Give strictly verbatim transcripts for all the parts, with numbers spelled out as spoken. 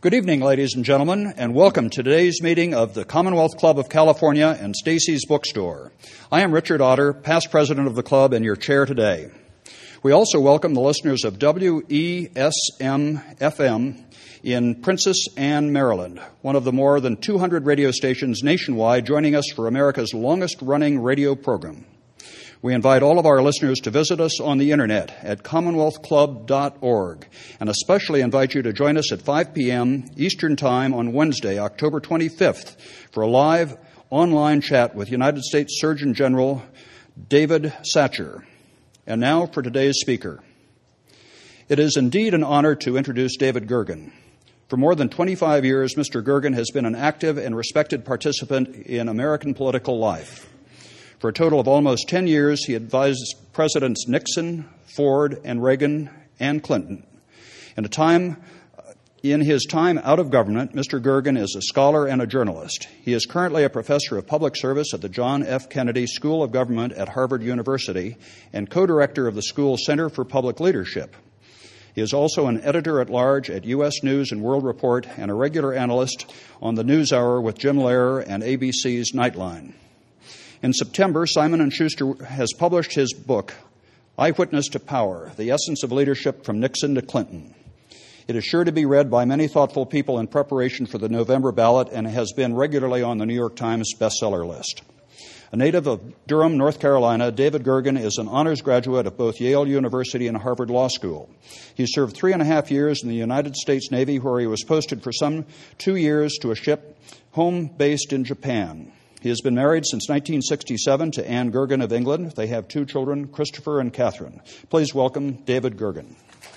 Good evening, ladies and gentlemen, and welcome to today's meeting of the Commonwealth Club of California and Stacy's Bookstore. I am Richard Otter, past president of the club and your chair today. We also welcome the listeners of W E S M F M in Princess Anne, Maryland, one of the more than two hundred radio stations nationwide joining us for America's longest-running radio program. We invite all of our listeners to visit us on the Internet at commonwealth club dot org, and especially invite you to join us at five p.m. Eastern Time on Wednesday, October twenty-fifth, for a live online chat with United States Surgeon General David Satcher. And now for today's speaker. It is indeed an honor to introduce David Gergen. For more than twenty-five years, Mister Gergen has been an active and respected participant in American political life. For a total of almost ten years, he advised Presidents Nixon, Ford, and Reagan, and Clinton. In a time, in his time out of government, Mister Gergen is a scholar and a journalist. He is currently a professor of public service at the John F. Kennedy School of Government at Harvard University and co-director of the school's Center for Public Leadership. He is also an editor-at-large at U S News and World Report and a regular analyst on the NewsHour with Jim Lehrer and A B C's Nightline. In September, Simon and Schuster has published his book, Eyewitness to Power, The Essence of Leadership from Nixon to Clinton. It is sure to be read by many thoughtful people in preparation for the November ballot and has been regularly on the New York Times bestseller list. A native of Durham, North Carolina, David Gergen is an honors graduate of both Yale University and Harvard Law School. He served three and a half years in the United States Navy, where he was posted for some two years to a ship home-based in Japan. He has been married since nineteen sixty-seven to Anne Gergen of England. They have two children, Christopher and Catherine. Please welcome David Gergen.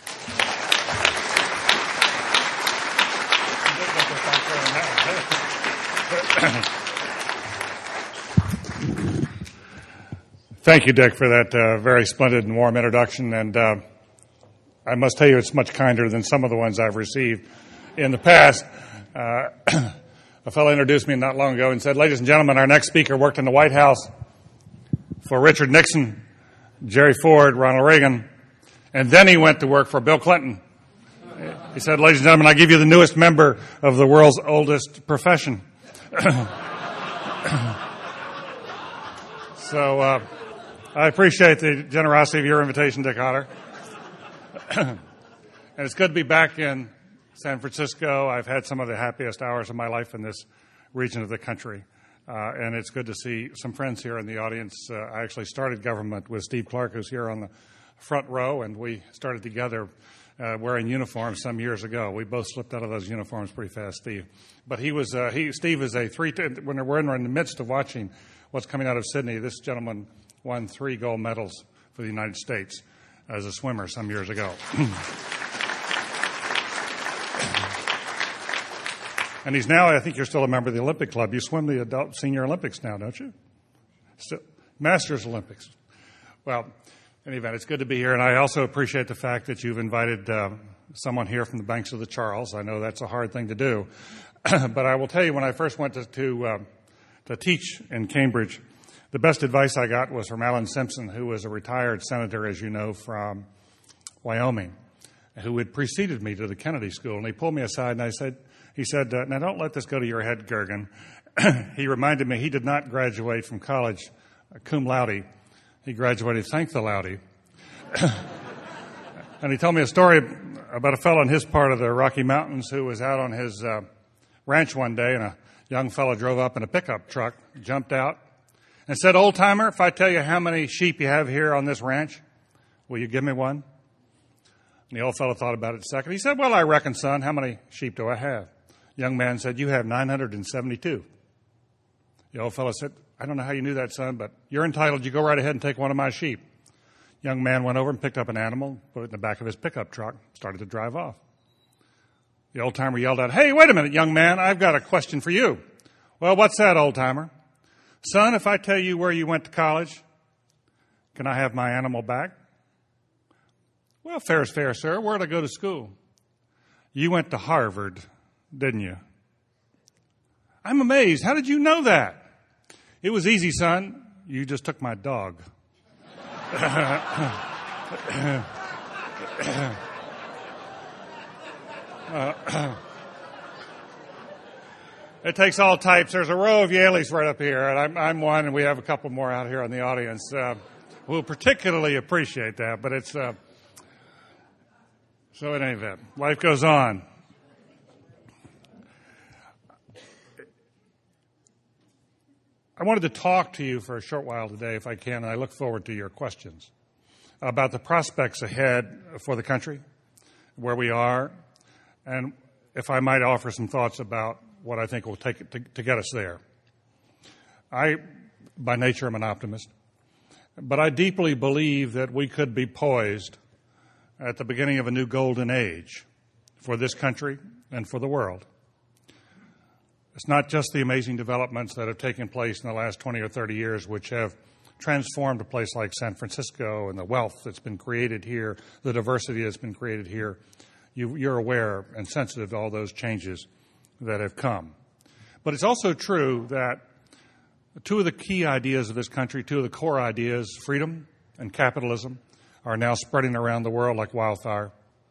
Thank you, Dick, for that uh, very splendid and warm introduction. And uh, I must tell you, it's much kinder than some of the ones I've received in the past. Uh, a fellow introduced me not long ago and said, "Ladies and gentlemen, our next speaker worked in the White House for Richard Nixon, Jerry Ford, Ronald Reagan, and then he went to work for Bill Clinton." He said, "Ladies and gentlemen, I give you the newest member of the world's oldest profession." So uh, I appreciate the generosity of your invitation, Dick Otter. And it's good to be back in San Francisco. I've had some of the happiest hours of my life in this region of the country. Uh, and it's good to see some friends here in the audience. Uh, I actually started government with Steve Clark, who's here on the front row, and we started together uh, wearing uniforms some years ago. We both slipped out of those uniforms pretty fast, Steve. But he was, uh, he, Steve is a three, when we're in the midst of watching what's coming out of Sydney, this gentleman won three gold medals for the United States as a swimmer some years ago. And he's now, I think you're still a member of the Olympic Club. You swim the adult senior Olympics now, don't you? Still, Masters Olympics. Well, in any event, it's good to be here. And I also appreciate the fact that you've invited uh, someone here from the banks of the Charles. I know that's a hard thing to do. But I will tell you, when I first went to, to, uh, to teach in Cambridge, the best advice I got was from Alan Simpson, who was a retired senator, as you know, from Wyoming, who had preceded me to the Kennedy School. And he pulled me aside and I said, he said, uh, now don't let this go to your head, Gergen. He reminded me he did not graduate from college uh, cum laude. He graduated thank the laude. And he told me a story about a fellow in his part of the Rocky Mountains who was out on his uh, ranch one day, and a young fellow drove up in a pickup truck, jumped out, and said, "Old timer, if I tell you how many sheep you have here on this ranch, will you give me one?" And the old fellow thought about it a second. He said, "Well, I reckon, son, how many sheep do I have?" The young man said, "You have nine hundred seventy-two. The old fellow said, "I don't know how you knew that, son, but you're entitled. You go right ahead and take one of my sheep." Young man went over and picked up an animal, put it in the back of his pickup truck, started to drive off. The old timer yelled out, "Hey, wait a minute, young man, I've got a question for you." "Well, what's that, old timer?" "Son, if I tell you where you went to college, can I have my animal back?" "Well, fair is fair, sir. Where did I go to school?" "You went to Harvard, didn't you?" "I'm amazed. How did you know that?" "It was easy, son. You just took my dog." uh, It takes all types. There's a row of Yaleys right up here, and I'm, I'm one, and we have a couple more out here in the audience uh, who particularly appreciate that. But it's uh, so in any event, life goes on. I wanted to talk to you for a short while today, if I can, and I look forward to your questions about the prospects ahead for the country, where we are, and if I might offer some thoughts about what I think will take it to, to get us there. I, by nature, am an optimist, but I deeply believe that we could be poised at the beginning of a new golden age for this country and for the world. It's not just the amazing developments that have taken place in the last twenty or thirty years, which have transformed a place like San Francisco and the wealth that's been created here, the diversity that's been created here. You, you're aware and sensitive to all those changes that have come. But it's also true that two of the key ideas of this country, two of the core ideas, freedom and capitalism, are now spreading around the world like wildfire.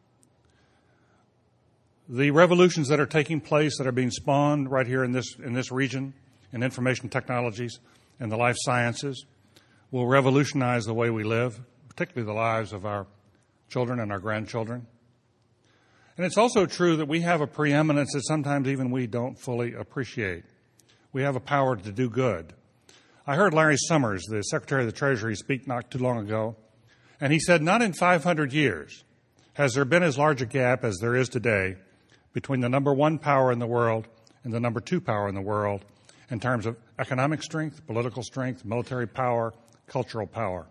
The revolutions that are taking place, that are being spawned right here in this in this region, in information technologies and the life sciences, will revolutionize the way we live, particularly the lives of our children and our grandchildren. And it's also true that we have a preeminence that sometimes even we don't fully appreciate. We have a power to do good. I heard Larry Summers, the Secretary of the Treasury, speak not too long ago, and he said, not in five hundred years has there been as large a gap as there is today between the number one power in the world and the number two power in the world in terms of economic strength, political strength, military power, cultural power.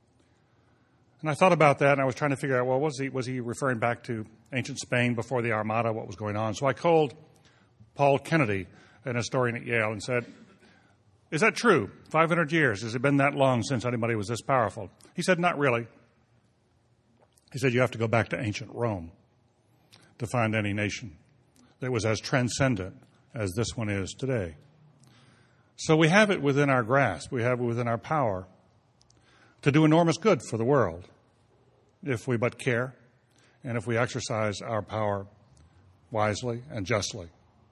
And I thought about that, and I was trying to figure out, well, was he, was he referring back to ancient Spain before the Armada, what was going on? So I called Paul Kennedy, an historian at Yale, and said, is that true? five hundred years, has it been that long since anybody was this powerful? He said, not really. He said, you have to go back to ancient Rome to find any nation that was as transcendent as this one is today. So we have it within our grasp, we have it within our power to do enormous good for the world if we but care and if we exercise our power wisely and justly.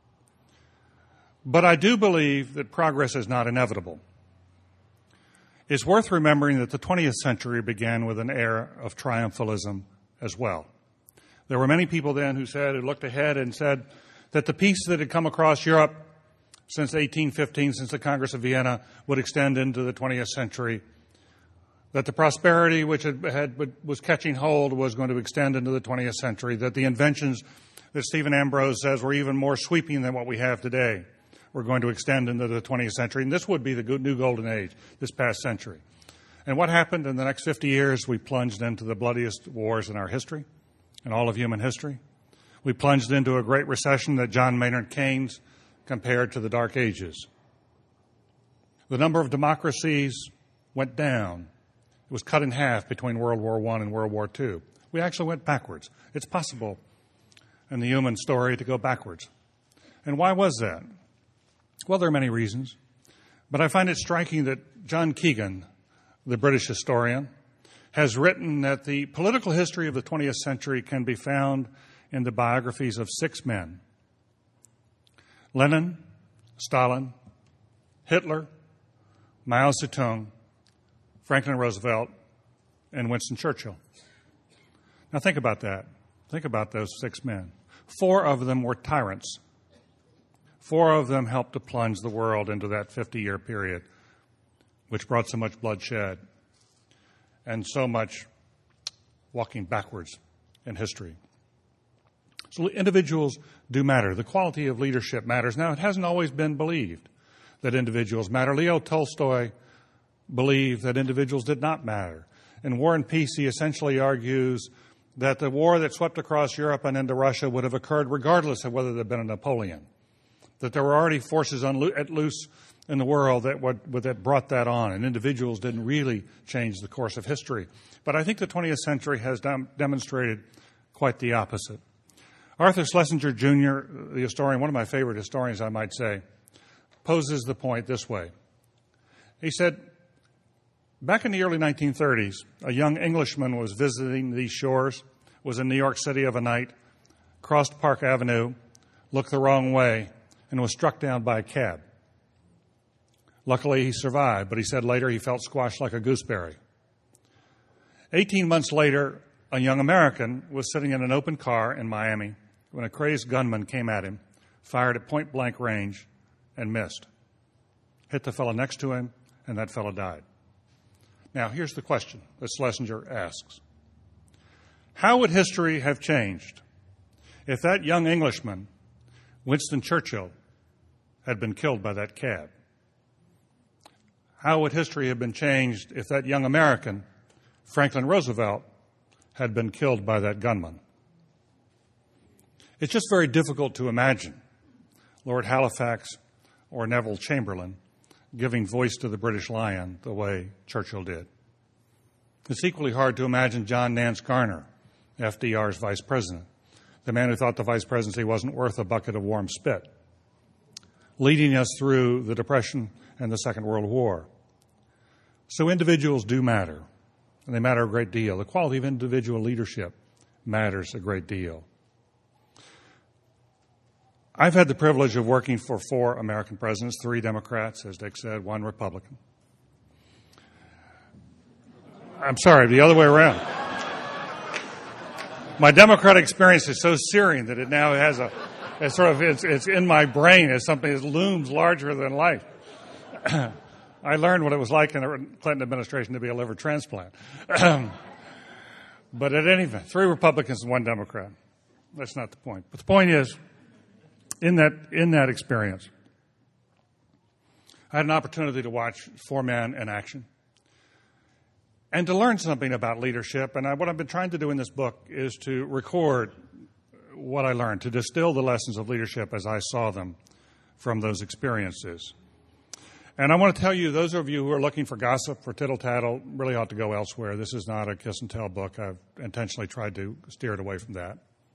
But I do believe that progress is not inevitable. It's worth remembering that the twentieth century began with an era of triumphalism as well. There were many people then who said, who looked ahead and said that the peace that had come across Europe since eighteen fifteen, since the Congress of Vienna, would extend into the twentieth century, that the prosperity which had, had, was catching hold was going to extend into the twentieth century, that the inventions that Stephen Ambrose says were even more sweeping than what we have today were going to extend into the twentieth century. And this would be the new golden age, this past century. And what happened in the next fifty years? We plunged into the bloodiest wars in our history, in all of human history. We plunged into a great recession that John Maynard Keynes compared to the Dark Ages. The number of democracies went down. It was cut in half between World War One and World War Two. We actually went backwards. It's possible in the human story to go backwards. And why was that? Well, there are many reasons. But I find it striking that John Keegan, the British historian, has written that the political history of the twentieth century can be found in the biographies of six men: Lenin, Stalin, Hitler, Mao Zedong, Franklin Roosevelt, and Winston Churchill. Now think about that. Think about those six men. Four of them were tyrants. Four of them helped to plunge the world into that fifty-year period, which brought so much bloodshed and so much walking backwards in history. So individuals do matter. The quality of leadership matters. Now, it hasn't always been believed that individuals matter. Leo Tolstoy believed that individuals did not matter. In War and Peace, he essentially argues that the war that swept across Europe and into Russia would have occurred regardless of whether there had been a Napoleon, that there were already forces on, at loose in the world that, would, that brought that on, and individuals didn't really change the course of history. But I think the twentieth century has dem- demonstrated quite the opposite. Arthur Schlesinger Junior, the historian, one of my favorite historians, I might say, poses the point this way. He said, back in the early nineteen thirties, a young Englishman was visiting these shores, was in New York City of a night, crossed Park Avenue, looked the wrong way, and was struck down by a cab. Luckily, he survived, but he said later he felt squashed like a gooseberry. Eighteen months later, a young American was sitting in an open car in Miami when a crazed gunman came at him, fired at point-blank range, and missed. Hit the fellow next to him, and that fellow died. Now, here's the question that Schlesinger asks. How would history have changed if that young Englishman, Winston Churchill, had been killed by that cab? How would history have been changed if that young American, Franklin Roosevelt, had been killed by that gunman? It's just very difficult to imagine Lord Halifax or Neville Chamberlain giving voice to the British Lion the way Churchill did. It's equally hard to imagine John Nance Garner, F D R's vice president, the man who thought the vice presidency wasn't worth a bucket of warm spit, leading us through the Depression and the Second World War. So individuals do matter, and they matter a great deal. The quality of individual leadership matters a great deal. I've had the privilege of working for four American presidents, three Democrats, as Dick said, one Republican. I'm sorry, the other way around. My Democratic experience is so searing that it now has a, it's sort of, it's, it's in my brain as something that looms larger than life. I learned what it was like in the Clinton administration to be a liver transplant. But at any rate, three Republicans and one Democrat. That's not the point. But the point is, in that, in that experience, I had an opportunity to watch four men in action and to learn something about leadership. And I, what I've been trying to do in this book is to record what I learned, to distill the lessons of leadership as I saw them from those experiences. And I want to tell you, those of you who are looking for gossip, for tittle-tattle, really ought to go elsewhere. This is not a kiss-and-tell book. I've intentionally tried to steer it away from that.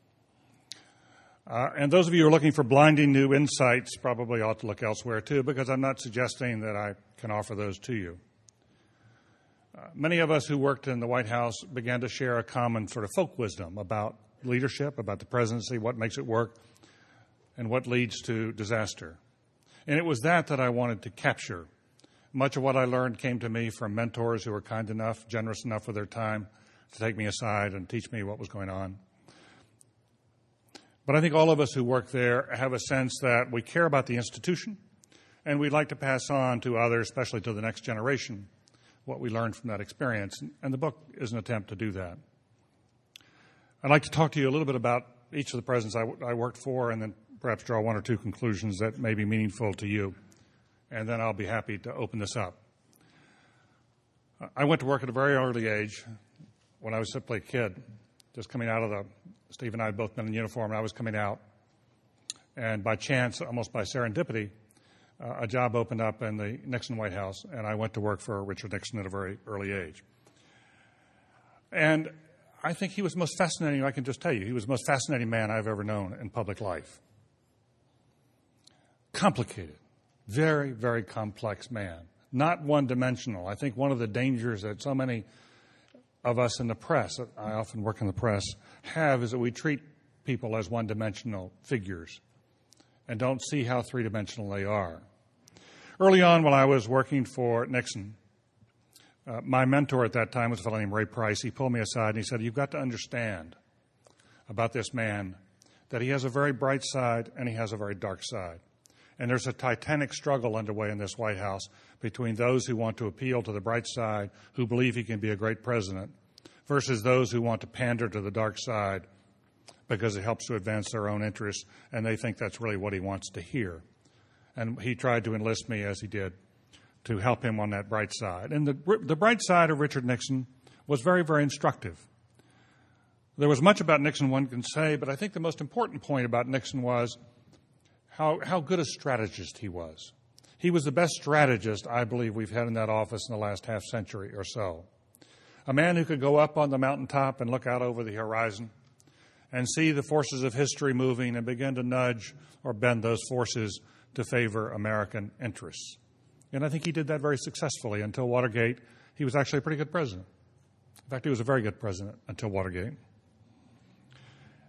Uh, and those of you who are looking for blinding new insights probably ought to look elsewhere, too, because I'm not suggesting that I can offer those to you. Uh, many of us who worked in the White House began to share a common sort of folk wisdom about leadership, about the presidency, what makes it work, and what leads to disaster. And it was that that I wanted to capture. Much of what I learned came to me from mentors who were kind enough, generous enough with their time to take me aside and teach me what was going on. But I think all of us who work there have a sense that we care about the institution, and we'd like to pass on to others, especially to the next generation, what we learned from that experience. And the book is an attempt to do that. I'd like to talk to you a little bit about each of the presidents I, I worked for, and then perhaps draw one or two conclusions that may be meaningful to you. And then I'll be happy to open this up. I went to work at a very early age when I was simply a kid, just coming out of the, Steve and I had both been in uniform, and I was coming out. And by chance, almost by serendipity, uh, a job opened up in the Nixon White House, and I went to work for Richard Nixon at a very early age. And I think he was the most fascinating, I can just tell you, he was the most fascinating man I've ever known in public life. Complicated, very, very complex man, not one-dimensional. I think one of the dangers that so many of us in the press, I often work in the press, have is that we treat people as one-dimensional figures and don't see how three-dimensional they are. Early on when I was working for Nixon, uh, my mentor at that time was a fellow named Ray Price. He pulled me aside and he said, "You've got to understand about this man that he has a very bright side and he has a very dark side. And there's a titanic struggle underway in this White House between those who want to appeal to the bright side, who believe he can be a great president, versus those who want to pander to the dark side because it helps to advance their own interests, and they think that's really what he wants to hear." And he tried to enlist me, as he did, to help him on that bright side. And the, the bright side of Richard Nixon was very, very instructive. There was much about Nixon one can say, but I think the most important point about Nixon was How, how good a strategist he was. He was the best strategist I believe we've had in that office in the last half century or so. A man who could go up on the mountaintop and look out over the horizon and see the forces of history moving and begin to nudge or bend those forces to favor American interests. And I think he did that very successfully until Watergate. He was actually a pretty good president. In fact, he was a very good president until Watergate.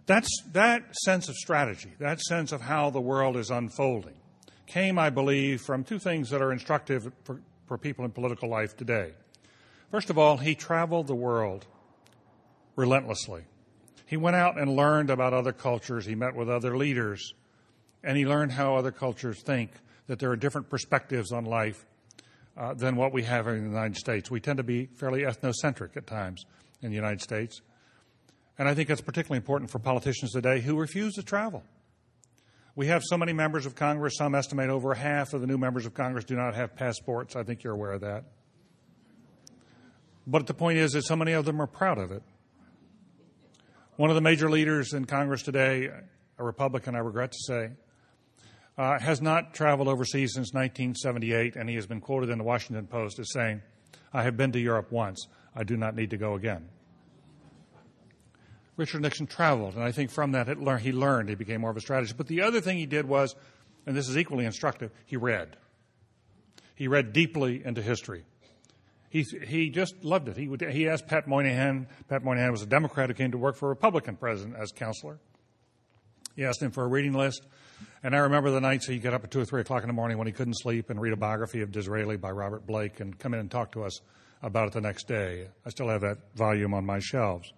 That's, that sense of strategy, that sense of how the world is unfolding, came, I believe, from two things that are instructive for, for people in political life today. First of all, he traveled the world relentlessly. He went out and learned about other cultures. He met with other leaders, and he learned how other cultures think, that there are different perspectives on life uh, than what we have in the United States. We tend to be fairly ethnocentric at times in the United States. And I think that's particularly important for politicians today who refuse to travel. We have so many members of Congress, some estimate over half of the new members of Congress do not have passports. I think you're aware of that. But the point is that so many of them are proud of it. One of the major leaders in Congress today, a Republican, I regret to say, uh, has not traveled overseas since nineteen seventy-eight, and he has been quoted in the Washington Post as saying, "I have been to Europe once. I do not need to go again." Richard Nixon traveled, and I think from that it lear- he learned, he became more of a strategist. But the other thing he did was, and this is equally instructive, he read. He read deeply into history. He he just loved it. He would, he asked Pat Moynihan. Pat Moynihan was a Democrat who came to work for a Republican president as counselor. He asked him for a reading list, and I remember the nights he'd get up at two or three o'clock in the morning when he couldn't sleep and read a biography of Disraeli by Robert Blake and come in and talk to us about it the next day. I still have that volume on my shelves.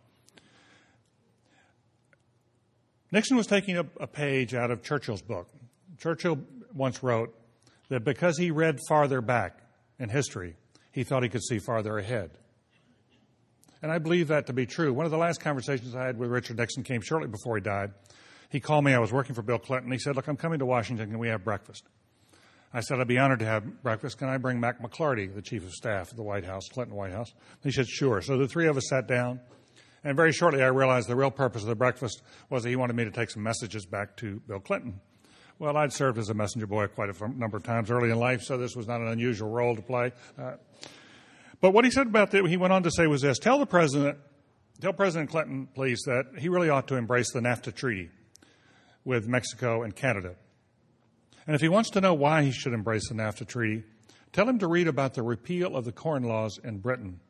Nixon was taking a, a page out of Churchill's book. Churchill once wrote that because he read farther back in history, he thought he could see farther ahead. And I believe that to be true. One of the last conversations I had with Richard Nixon came shortly before he died. He called me. I was working for Bill Clinton. He said, "Look, I'm coming to Washington. Can we have breakfast?" I said, "I'd be honored to have breakfast. Can I bring Mac McClarty, the chief of staff of the White House, Clinton White House?" He said, "Sure." So the three of us sat down. And very shortly, I realized the real purpose of the breakfast was that he wanted me to take some messages back to Bill Clinton. Well, I'd served as a messenger boy quite a number of times early in life, so this was not an unusual role to play. Uh, but what he said about that, he went on to say was this: Tell the president, tell President Clinton, please, that he really ought to embrace the NAFTA treaty with Mexico and Canada. And if he wants to know why he should embrace the NAFTA treaty, tell him to read about the repeal of the Corn Laws in Britain.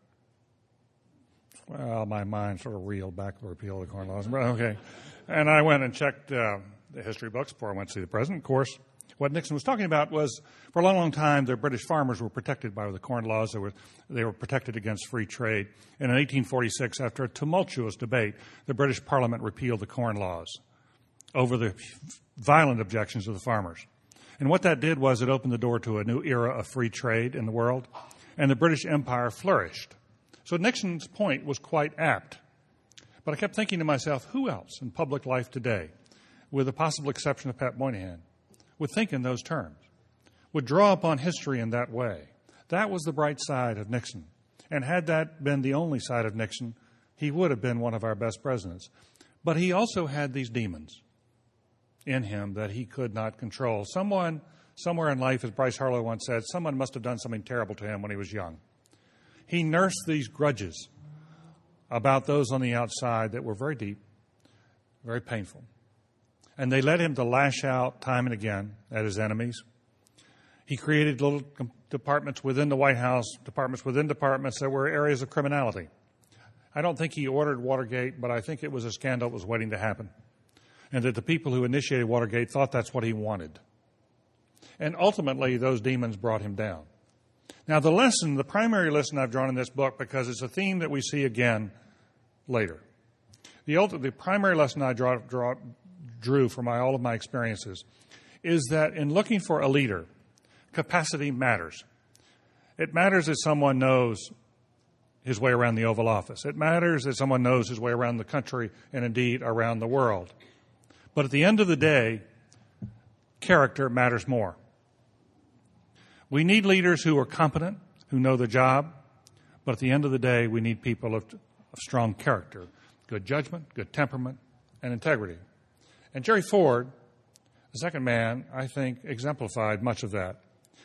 Well, my mind sort of reeled back to the repeal of the Corn Laws. Okay. And I went and checked uh, the history books before I went to see the president. Of course, what Nixon was talking about was, for a long, long time, the British farmers were protected by the Corn Laws. They were, they were protected against free trade. And in eighteen forty-six, after a tumultuous debate, the British Parliament repealed the Corn Laws over the violent objections of the farmers. And what that did was it opened the door to a new era of free trade in the world, and the British Empire flourished. So Nixon's point was quite apt. But I kept thinking to myself, who else in public life today, with the possible exception of Pat Moynihan, would think in those terms, would draw upon history in that way? That was the bright side of Nixon. And had that been the only side of Nixon, he would have been one of our best presidents. But he also had these demons in him that he could not control. Someone, somewhere in life, as Bryce Harlow once said, someone must have done something terrible to him when he was young. He nursed these grudges about those on the outside that were very deep, very painful. And they led him to lash out time and again at his enemies. He created little departments within the White House, departments within departments that were areas of criminality. I don't think he ordered Watergate, but I think it was a scandal that was waiting to happen. And that the people who initiated Watergate thought that's what he wanted. And ultimately, those demons brought him down. Now, the lesson, the primary lesson I've drawn in this book, because it's a theme that we see again later. The, ultimate, the primary lesson I draw, draw, drew from my, all of my experiences is that in looking for a leader, capacity matters. It matters that someone knows his way around the Oval Office. It matters that someone knows his way around the country and indeed around the world. But at the end of the day, character matters more. We need leaders who are competent, who know the job, but at the end of the day, we need people of, of strong character, good judgment, good temperament, and integrity. And Jerry Ford, the second man, I think, exemplified much of that.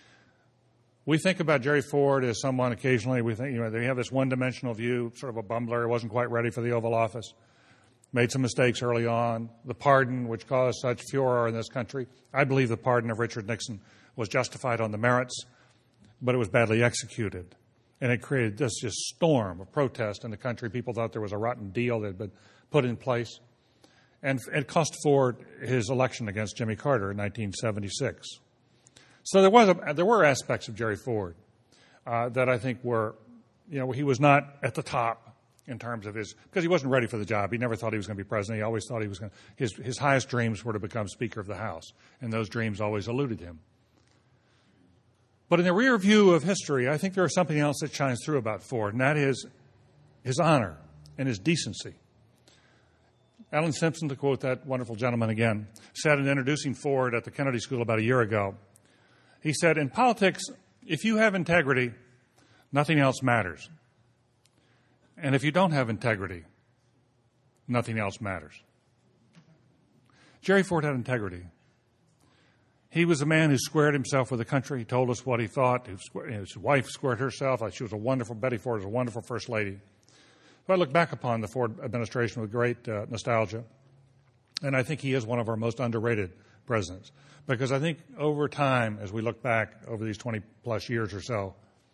We think about Jerry Ford as someone occasionally, we think, you know, they have this one-dimensional view, sort of a bumbler, wasn't quite ready for the Oval Office, made some mistakes early on, the pardon which caused such furor in this country. I believe the pardon of Richard Nixon was justified on the merits, but it was badly executed. And it created this just storm of protest in the country. People thought there was a rotten deal that had been put in place. And it cost Ford his election against Jimmy Carter in nineteen seventy-six. So there was a, there were aspects of Jerry Ford uh, that I think were, you know, he was not at the top in terms of his, because he wasn't ready for the job. He never thought he was going to be president. He always thought he was going to, his, his highest dreams were to become Speaker of the House, and those dreams always eluded him. But in the rear view of history, I think there is something else that shines through about Ford, and that is his honor and his decency. Alan Simpson, to quote that wonderful gentleman again, said in introducing Ford at the Kennedy School about a year ago, he said, in politics, if you have integrity, nothing else matters. And if you don't have integrity, nothing else matters. Jerry Ford had integrity. He was a man who squared himself with the country. He told us what he thought. His wife squared herself. She was a wonderful, Betty Ford was a wonderful first lady. So I look back upon the Ford administration with great uh, nostalgia. And I think he is one of our most underrated presidents. Because I think over time, as we look back over these twenty plus years or so,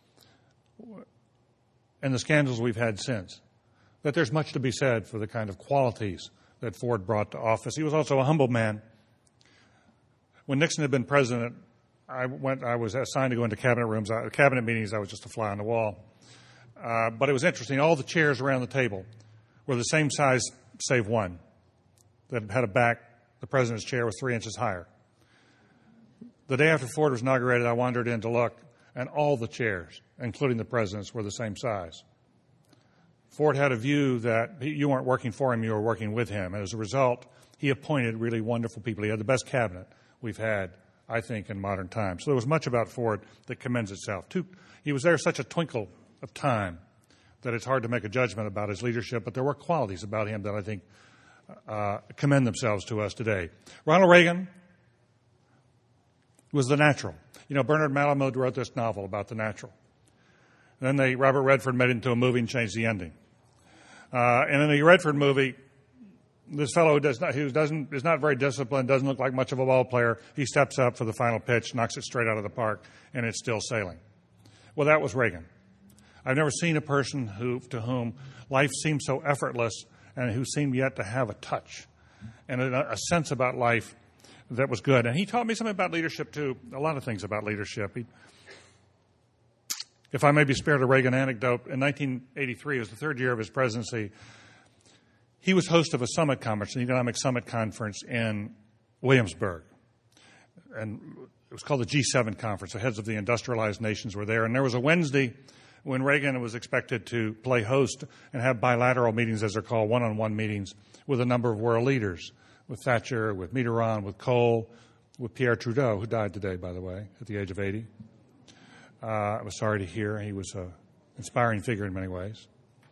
and the scandals we've had since, that there's much to be said for the kind of qualities that Ford brought to office. He was also a humble man. When Nixon had been president, I went. I was assigned to go into cabinet rooms, uh, cabinet meetings. I was just a fly on the wall. Uh, but it was interesting. All the chairs around the table were the same size, save one, that had a back. The president's chair was three inches higher. The day after Ford was inaugurated, I wandered in to look, and all the chairs, including the president's, were the same size. Ford had a view that he, you weren't working for him, you were working with him. And as a result, he appointed really wonderful people. He had the best cabinet we've had, I think, in modern times. So there was much about Ford that commends itself. Too, he was there such a twinkle of time that it's hard to make a judgment about his leadership, but there were qualities about him that I think uh, commend themselves to us today. Ronald Reagan was the natural. You know, Bernard Malamud wrote this novel about the natural. And then they, Robert Redford made it into a movie and changed the ending. Uh, and in the Redford movie, this fellow who, does not, who doesn't, is not very disciplined, doesn't look like much of a ball player, he steps up for the final pitch, knocks it straight out of the park, and it's still sailing. Well, that was Reagan. I've never seen a person who, to whom life seemed so effortless and who seemed yet to have a touch and a, a sense about life that was good. And he taught me something about leadership, too, a lot of things about leadership. He, if I may be spared a Reagan anecdote, in nineteen eighty-three, it was the third year of his presidency, he was host of a summit conference, an economic summit conference in Williamsburg. And it was called the G seven conference. The heads of the industrialized nations were there. And there was a Wednesday when Reagan was expected to play host and have bilateral meetings, as they're called, one-on-one meetings, with a number of world leaders, with Thatcher, with Mitterrand, with Kohl, with Pierre Trudeau, who died today, by the way, at the age of eighty. Uh, I was sorry to hear. He was an inspiring figure in many ways.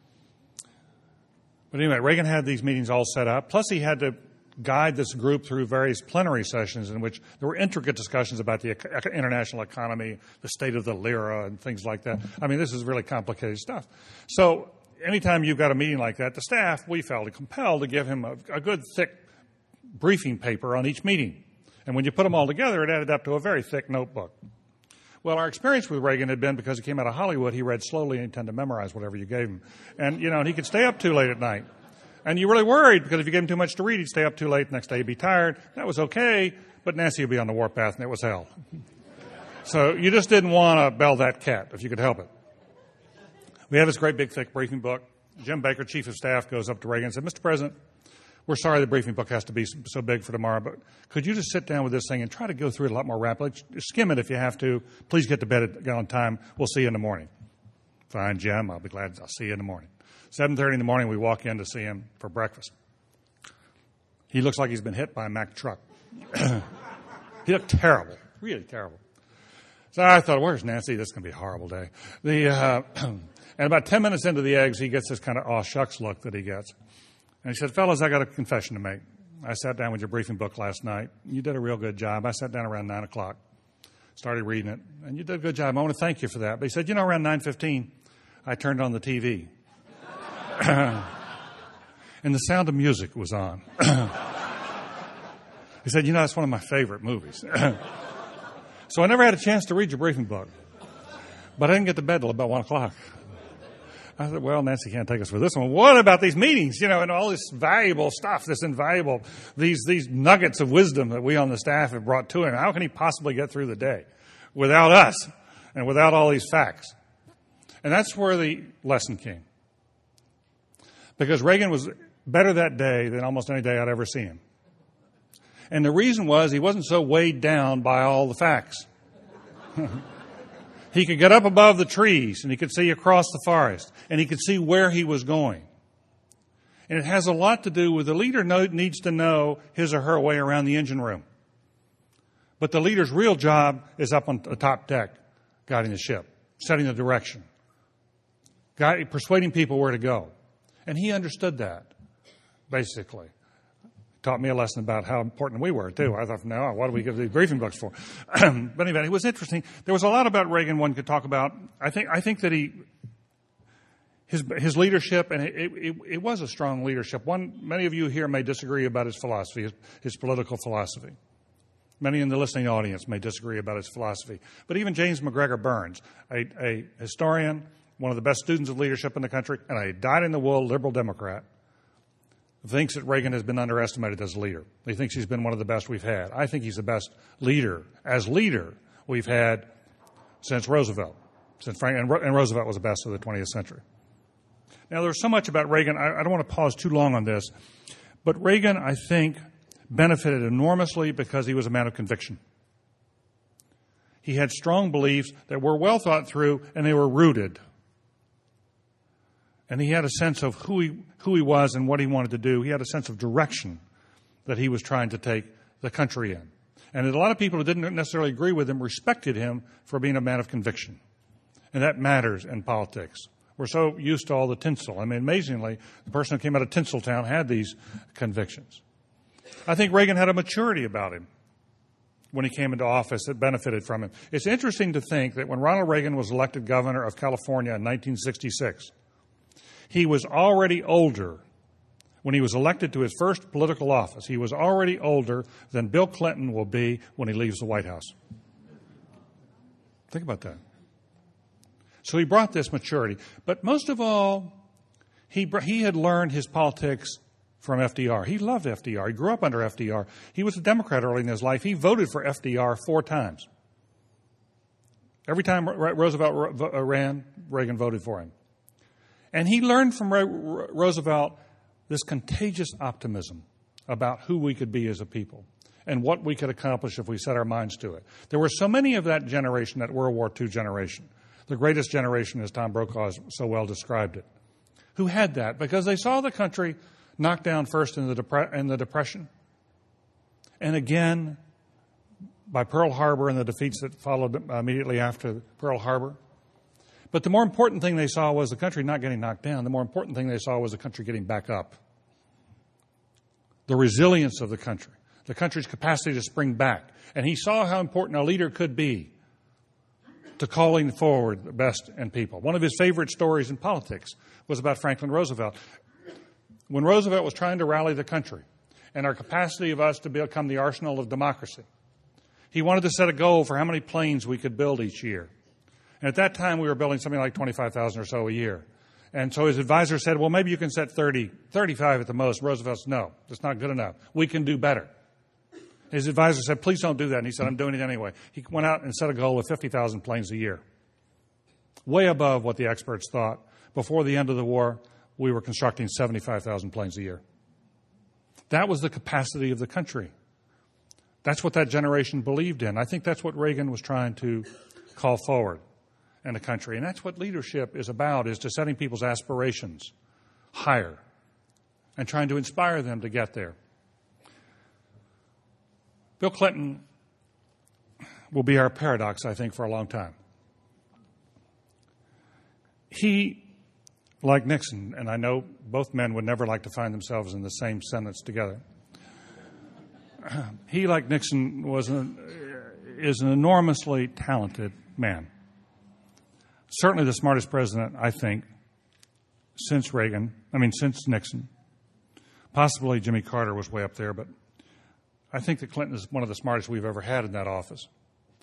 But anyway, Reagan had these meetings all set up. Plus, he had to guide this group through various plenary sessions in which there were intricate discussions about the international economy, the state of the lira, and things like that. I mean, this is really complicated stuff. So anytime you've got a meeting like that, the staff, we felt compelled to give him a, a good, thick briefing paper on each meeting. And when you put them all together, it added up to a very thick notebook. Well, our experience with Reagan had been because he came out of Hollywood, he read slowly and he tended to memorize whatever you gave him. And, you know, and he could stay up too late at night. And you really worried because if you gave him too much to read, he'd stay up too late. The next day he'd be tired. That was okay, but Nancy would be on the warpath, and it was hell. So you just didn't want to bell that cat if you could help it. We have this great big thick briefing book. Jim Baker, chief of staff, goes up to Reagan and said, Mister President, we're sorry the briefing book has to be so big for tomorrow, but could you just sit down with this thing and try to go through it a lot more rapidly? Skim it if you have to. Please get to bed on time. We'll see you in the morning. Fine, Jim. I'll be glad. I'll see you in the morning. seven thirty in the morning, we walk in to see him for breakfast. He looks like he's been hit by a Mack truck. He looked terrible, really terrible. So I thought, where's Nancy? This is going to be a horrible day. The uh, and about ten minutes into the eggs, he gets this kind of aw shucks look that he gets. And he said, fellas, I got a confession to make. I sat down with your briefing book last night. You did a real good job. I sat down around nine o'clock, started reading it, and you did a good job. I want to thank you for that. But he said, you know, around nine fifteen, I turned on the T V. And the Sound of Music was on. He said, you know, that's one of my favorite movies. So I never had a chance to read your briefing book. But I didn't get to bed till about one o'clock. I thought, well, Nancy can't take us for this one. What about these meetings, you know, and all this valuable stuff, this invaluable, these these nuggets of wisdom that we on the staff have brought to him? How can he possibly get through the day without us and without all these facts? And that's where the lesson came. Because Reagan was better that day than almost any day I'd ever seen him. And the reason was he wasn't so weighed down by all the facts. He could get up above the trees, and he could see across the forest, and he could see where he was going. And it has a lot to do with the leader needs to know his or her way around the engine room. But the leader's real job is up on the top deck, guiding the ship, setting the direction, guiding, persuading people where to go. And he understood that, basically. Taught me a lesson about how important we were, too. I thought, no, what do we give these briefing books for? But anyway, it was interesting. There was a lot about Reagan one could talk about. I think I think that he, his his leadership, and it, it, it was a strong leadership. One, many of you here may disagree about his philosophy, his, his political philosophy. Many in the listening audience may disagree about his philosophy. But even James McGregor Burns, a, a historian, one of the best students of leadership in the country, and a dyed-in-the-wool liberal Democrat, thinks that Reagan has been underestimated as a leader. He thinks he's been one of the best we've had. I think he's the best leader, as leader, we've had since Roosevelt. Since Frank, and, and Roosevelt was the best of the twentieth century. Now, there's so much about Reagan. I, I don't want to pause too long on this. But Reagan, I think, benefited enormously because he was a man of conviction. He had strong beliefs that were well thought through, and they were rooted. And he had a sense of who he who he was and what he wanted to do. He had a sense of direction that he was trying to take the country in. And a lot of people who didn't necessarily agree with him respected him for being a man of conviction. And that matters in politics. We're so used to all the tinsel. I mean, amazingly, the person who came out of Tinseltown had these convictions. I think Reagan had a maturity about him when he came into office that benefited from him. It's interesting to think that when Ronald Reagan was elected governor of California in nineteen sixty-six, he was already older when he was elected to his first political office. He was already older than Bill Clinton will be when he leaves the White House. Think about that. So he brought this maturity. But most of all, he, he had learned his politics from F D R. He loved F D R. He grew up under F D R. He was a Democrat early in his life. He voted for F D R four times. Every time Roosevelt ran, Reagan voted for him. And he learned from Roosevelt this contagious optimism about who we could be as a people and what we could accomplish if we set our minds to it. There were so many of that generation, that World War Two generation, the greatest generation, as Tom Brokaw so well described it, who had that because they saw the country knocked down first in the, Depre- in the Depression and again by Pearl Harbor and the defeats that followed immediately after Pearl Harbor. But the more important thing they saw was the country not getting knocked down. The more important thing they saw was the country getting back up. The resilience of the country, the country's capacity to spring back. And he saw how important a leader could be to calling forward the best in people. One of his favorite stories in politics was about Franklin Roosevelt. When Roosevelt was trying to rally the country and our capacity of us to become the arsenal of democracy, he wanted to set a goal for how many planes we could build each year. And at that time, we were building something like twenty-five thousand or so a year. And so his advisor said, well, maybe you can set thirty, thirty-five at the most. Roosevelt said, no, that's not good enough. We can do better. His advisor said, please don't do that. And he said, I'm doing it anyway. He went out and set a goal of fifty thousand planes a year, way above what the experts thought. Before the end of the war, we were constructing seventy-five thousand planes a year. That was the capacity of the country. That's what that generation believed in. I think that's what Reagan was trying to call forward in the country. And that's what leadership is about, is to setting people's aspirations higher and trying to inspire them to get there. Bill Clinton will be our paradox, I think, for a long time. He, like Nixon, and I know both men would never like to find themselves in the same sentence together. He, like Nixon, was an, is an enormously talented man. Certainly the smartest president, I think, since Reagan, I mean, since Nixon. Possibly Jimmy Carter was way up there, but I think that Clinton is one of the smartest we've ever had in that office.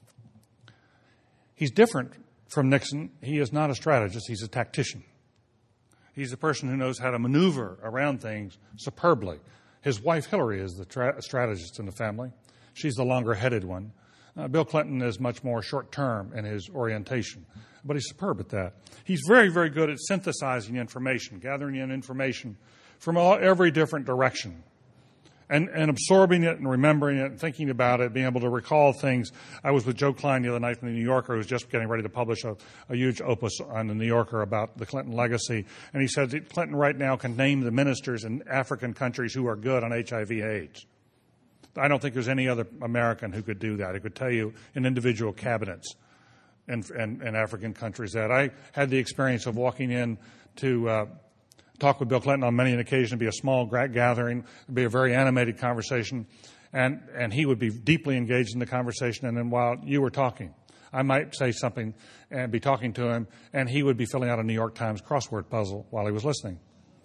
He's different from Nixon. He is not a strategist. He's a tactician. He's a person who knows how to maneuver around things superbly. His wife, Hillary, is the tra- strategist in the family. She's the longer-headed one. Uh, Bill Clinton is much more short-term in his orientation, but he's superb at that. He's very, very good at synthesizing information, gathering in information from all, every different direction, and, and absorbing it and remembering it and thinking about it, being able to recall things. I was with Joe Klein the other night from the New Yorker, who was just getting ready to publish a, a huge opus on the New Yorker about the Clinton legacy, and he said that Clinton right now can name the ministers in African countries who are good on H I V AIDS. I don't think there's any other American who could do that. He could tell you in individual cabinets in, in, in African countries that. I had the experience of walking in to uh, talk with Bill Clinton on many an occasion. It'd be a small gathering. It'd be a very animated conversation. And, and he would be deeply engaged in the conversation. And then while you were talking, I might say something and be talking to him, and he would be filling out a New York Times crossword puzzle while he was listening.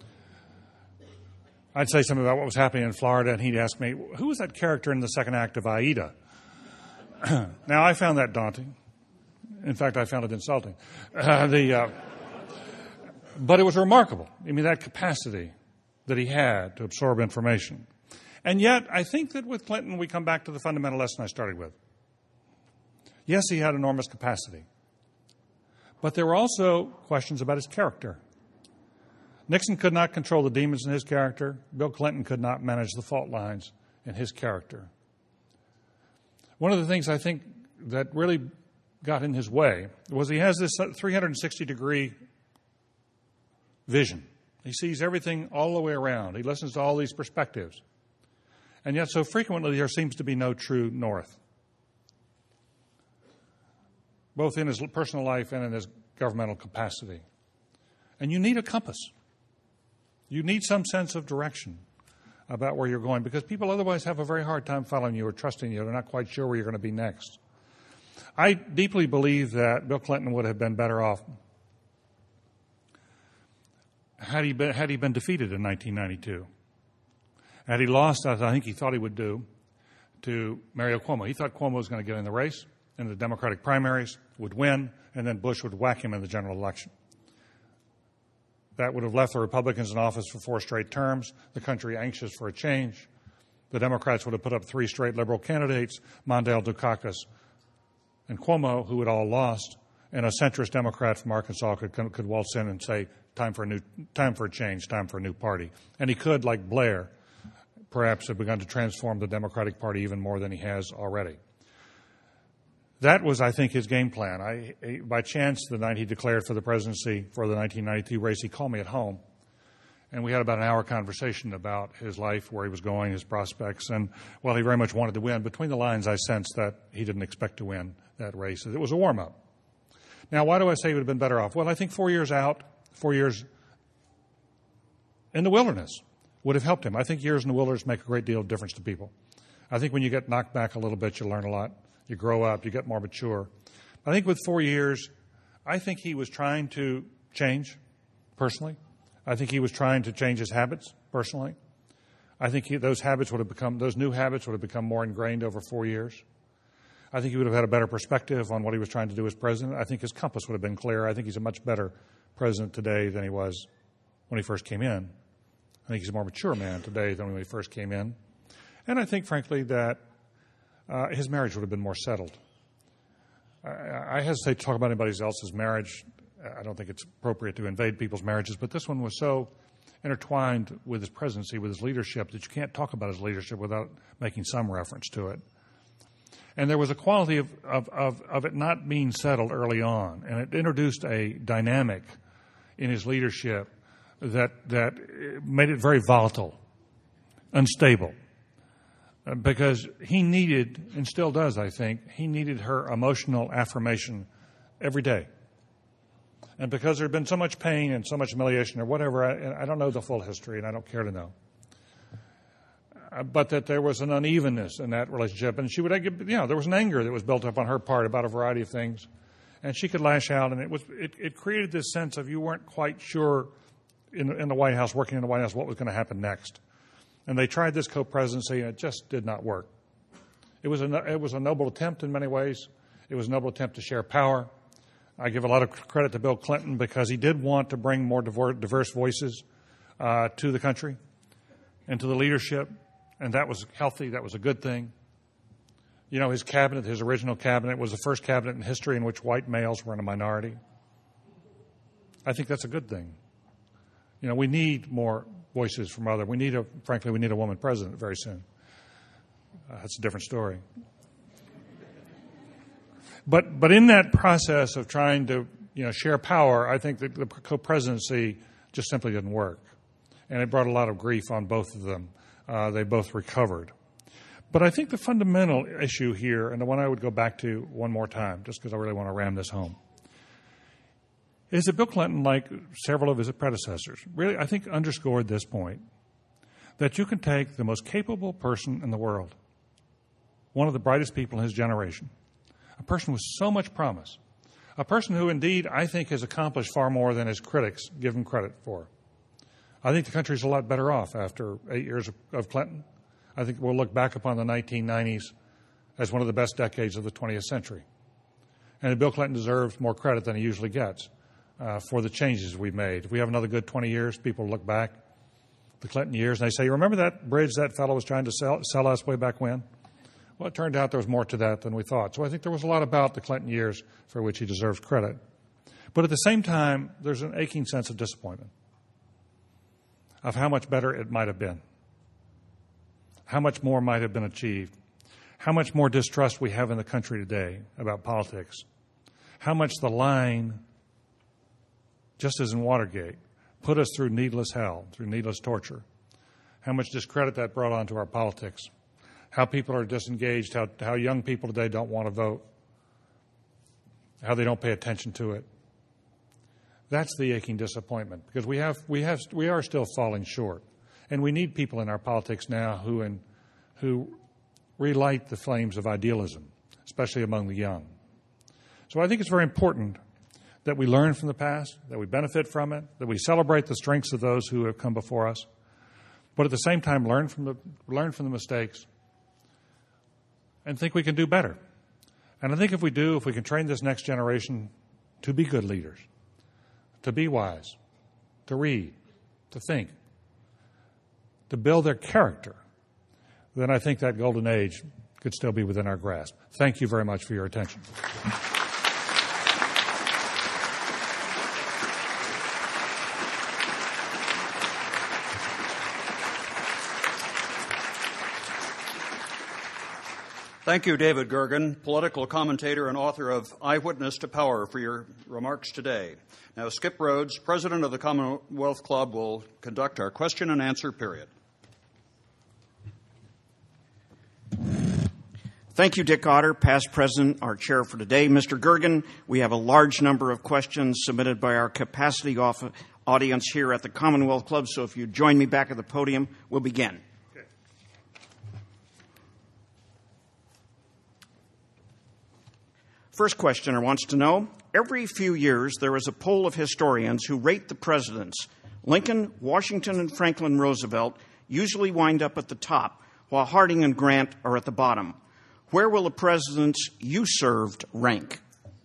I'd say something about what was happening in Florida, and he'd ask me, who was that character in the second act of Aida? Now, I found that daunting. In fact, I found it insulting. Uh, the, uh, but it was remarkable. I mean, that capacity that he had to absorb information. And yet, I think that with Clinton, we come back to the fundamental lesson I started with. Yes, he had enormous capacity. But there were also questions about his character. Nixon could not control the demons in his character. Bill Clinton could not manage the fault lines in his character. One of the things I think that really got in his way was he has this three hundred sixty degree vision. He sees everything all the way around. He listens to all these perspectives. And yet so frequently there seems to be no true north, both in his personal life and in his governmental capacity. And you need a compass. You need some sense of direction about where you're going, because people otherwise have a very hard time following you or trusting you. They're not quite sure where you're going to be next. I deeply believe that Bill Clinton would have been better off had he been, had he been defeated in nineteen ninety-two. Had he lost, as I think he thought he would do, to Mario Cuomo. He thought Cuomo was going to get in the race, in the Democratic primaries, would win, and then Bush would whack him in the general election. That would have left the Republicans in office for four straight terms, the country anxious for a change. The Democrats would have put up three straight liberal candidates, Mondale, Dukakis, and Cuomo, who had all lost, and a centrist Democrat from Arkansas could, could waltz in and say, time for a new, time for a change, time for a new party. And he could, like Blair, perhaps have begun to transform the Democratic Party even more than he has already. That was, I think, his game plan. I, by chance, the night he declared for the presidency for the nineteen ninety-two race, he called me at home, and we had about an hour conversation about his life, where he was going, his prospects, and while he very much wanted to win, between the lines I sensed that he didn't expect to win that race. It was a warm-up. Now, why do I say he would have been better off? Well, I think four years out, four years in the wilderness would have helped him. I think years in the wilderness make a great deal of difference to people. I think when you get knocked back a little bit, you learn a lot. You grow up, you get more mature. I think with four years, I think he was trying to change personally. I think he was trying to change his habits personally. I think he, those habits would have become, those new habits would have become more ingrained over four years. I think he would have had a better perspective on what he was trying to do as president. I think his compass would have been clearer. I think he's a much better president today than he was when he first came in. I think he's a more mature man today than when he first came in. And I think, frankly, that uh, his marriage would have been more settled. I, I hesitate to talk about anybody else's marriage. I don't think it's appropriate to invade people's marriages, but this one was so intertwined with his presidency, with his leadership, that you can't talk about his leadership without making some reference to it. And there was a quality of, of, of, of it not being settled early on, and it introduced a dynamic in his leadership that that made it very volatile, unstable, because he needed, and still does, I think, he needed her emotional affirmation every day. And because there had been so much pain and so much humiliation or whatever, I, I don't know the full history, and I don't care to know, uh, but that there was an unevenness in that relationship. And she would, you know, there was an anger that was built up on her part about a variety of things, and she could lash out, and it was it, it created this sense of you weren't quite sure in, in the White House, working in the White House, what was going to happen next. And they tried this co-presidency, and it just did not work. It was a, it was a noble attempt in many ways. It was a noble attempt to share power. I give a lot of credit to Bill Clinton because he did want to bring more diverse voices uh, to the country and to the leadership, and that was healthy. That was a good thing. You know, his cabinet, his original cabinet, was the first cabinet in history in which white males were in a minority. I think that's a good thing. You know, we need more voices from other. We need a, frankly, we need a woman president very soon. Uh, that's a different story. But but in that process of trying to, you know, share power, I think that the co-presidency just simply didn't work. And it brought a lot of grief on both of them. Uh, they both recovered. But I think the fundamental issue here, and the one I would go back to one more time, just because I really want to ram this home, is that Bill Clinton, like several of his predecessors, really, I think, underscored this point, that you can take the most capable person in the world, one of the brightest people in his generation, a person with so much promise, a person who, indeed, I think has accomplished far more than his critics give him credit for. I think the country's a lot better off after eight years of, of Clinton. I think we'll look back upon the nineteen nineties as one of the best decades of the twentieth century. And Bill Clinton deserves more credit than he usually gets uh, for the changes we've made. If we have another good twenty years, people look back the Clinton years and they say, you remember that bridge that fellow was trying to sell, sell us way back when? Well, it turned out there was more to that than we thought. So I think there was a lot about the Clinton years for which he deserves credit. But at the same time, there's an aching sense of disappointment of how much better it might have been, how much more might have been achieved, how much more distrust we have in the country today about politics, how much the line, just as in Watergate, put us through needless hell, through needless torture, how much discredit that brought onto our politics, how people are disengaged, how, how young people today don't want to vote, how they don't pay attention to it. That's the aching disappointment, because we have we have we are still falling short, and we need people in our politics now who in, who relight the flames of idealism, especially among the young. So I think it's very important that we learn from the past, that we benefit from it, that we celebrate the strengths of those who have come before us, but at the same time learn from the learn from the mistakes and think we can do better. And I think if we do, if we can train this next generation to be good leaders, to be wise, to read, to think, to build their character, then I think that golden age could still be within our grasp. Thank you very much for your attention. Thank you, David Gergen, political commentator and author of Eyewitness to Power, for your remarks today. Now, Skip Rhodes, president of the Commonwealth Club, will conduct our question and answer period. Thank you, Dick Otter, past president, our chair for today. Mister Gergen, we have a large number of questions submitted by our capacity audience here at the Commonwealth Club, so if you join me back at the podium, we'll begin. First questioner wants to know, every few years there is a poll of historians who rate the presidents. Lincoln, Washington, and Franklin Roosevelt usually wind up at the top, while Harding and Grant are at the bottom. Where will the presidents you served rank?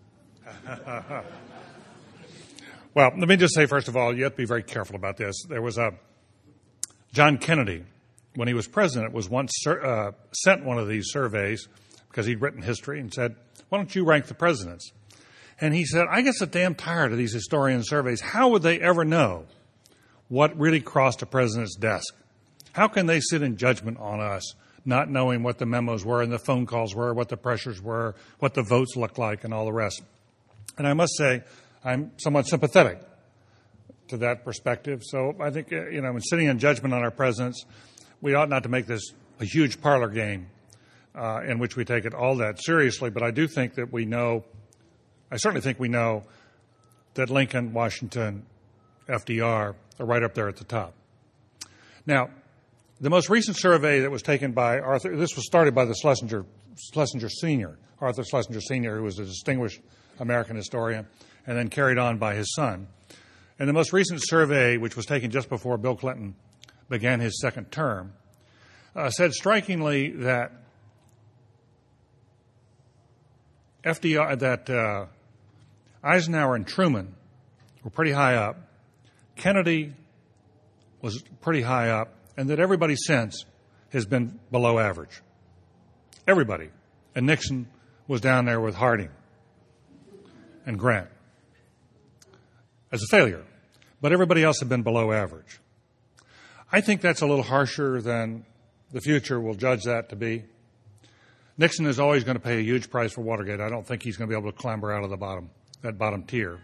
Well, let me just say, first of all, you have to be very careful about this. There was a John Kennedy, when he was president, was once uh, sent one of these surveys because he'd written history and said, why don't you rank the presidents? And he said, I get so damn tired of these historian surveys. How would they ever know what really crossed a president's desk? How can they sit in judgment on us, not knowing what the memos were and the phone calls were, what the pressures were, what the votes looked like, and all the rest? And I must say, I'm somewhat sympathetic to that perspective. So I think, you know, when sitting in judgment on our presidents, we ought not to make this a huge parlor game uh, in which we take it all that seriously. But I do think that we know, I certainly think we know that Lincoln, Washington, F D R are right up there at the top. Now, the most recent survey that was taken by Arthur, this was started by the Schlesinger, Schlesinger Senior, Arthur Schlesinger Senior, who was a distinguished American historian, and then carried on by his son. And the most recent survey, which was taken just before Bill Clinton began his second term, uh, said strikingly that F D R, that uh, Eisenhower and Truman were pretty high up. Kennedy was pretty high up, and that everybody since has been below average. Everybody. And Nixon was down there with Harding and Grant as a failure. But everybody else had been below average. I think that's a little harsher than the future will judge that to be. Nixon is always going to pay a huge price for Watergate. I don't think he's going to be able to clamber out of the bottom, that bottom tier.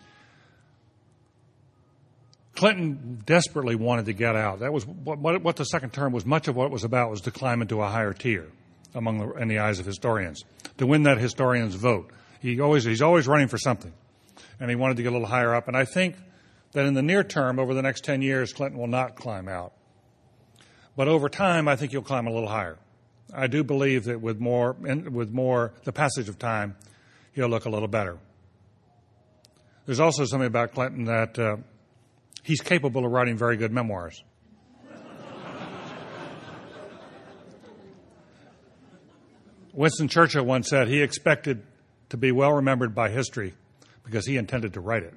Clinton desperately wanted to get out. That was what, what the second term was. Much of what it was about was to climb into a higher tier among the, in the eyes of historians, to win that historian's vote. He always, he's always running for something, and he wanted to get a little higher up. And I think that in the near term, over the next ten years, Clinton will not climb out. But over time, I think he'll climb a little higher. I do believe that with more, with more, the passage of time, he'll look a little better. There's also something about Clinton that uh, he's capable of writing very good memoirs. Winston Churchill once said he expected to be well remembered by history because he intended to write it.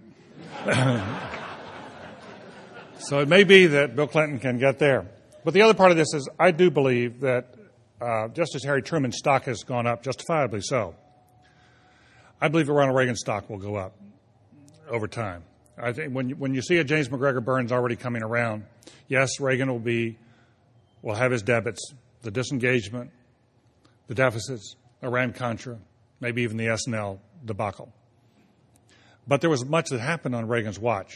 So it may be that Bill Clinton can get there. But the other part of this is I do believe that uh, just as Harry Truman's stock has gone up, justifiably so, I believe that Ronald Reagan's stock will go up over time. I think when you, when you see a James McGregor Burns already coming around, yes, Reagan will be will have his debits, the disengagement, the deficits, Iran-Contra, maybe even the S N L debacle. But there was much that happened on Reagan's watch.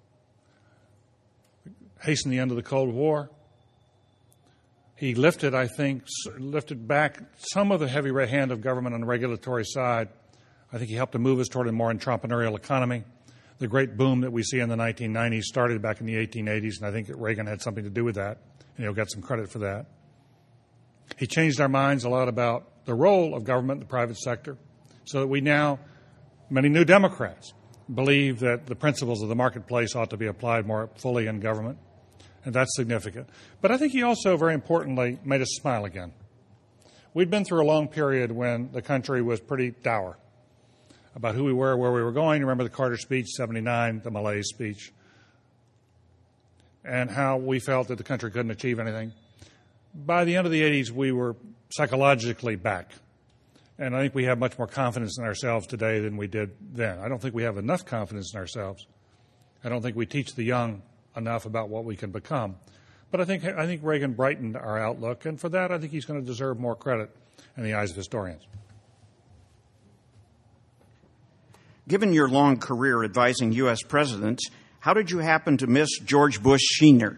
Hastened the end of the Cold War. He lifted, I think, lifted back some of the heavy hand of government on the regulatory side. I think he helped to move us toward a more entrepreneurial economy. The great boom that we see in the nineteen nineties started back in the eighteen eighties, and I think that Reagan had something to do with that, and he'll get some credit for that. He changed our minds a lot about the role of government in the private sector, so that we now, many new Democrats, believe that the principles of the marketplace ought to be applied more fully in government, and that's significant. But I think he also, very importantly, made us smile again. We'd been through a long period when the country was pretty dour about who we were, where we were going. Remember the Carter speech, seventy-nine, the Malaise speech, and how we felt that the country couldn't achieve anything. By the end of the eighties, we were psychologically back. And I think we have much more confidence in ourselves today than we did then. I don't think we have enough confidence in ourselves. I don't think we teach the young enough about what we can become. But I think I think Reagan brightened our outlook, and for that I think he's going to deserve more credit in the eyes of historians. Given your long career advising U S presidents, how did you happen to miss George Bush Senior?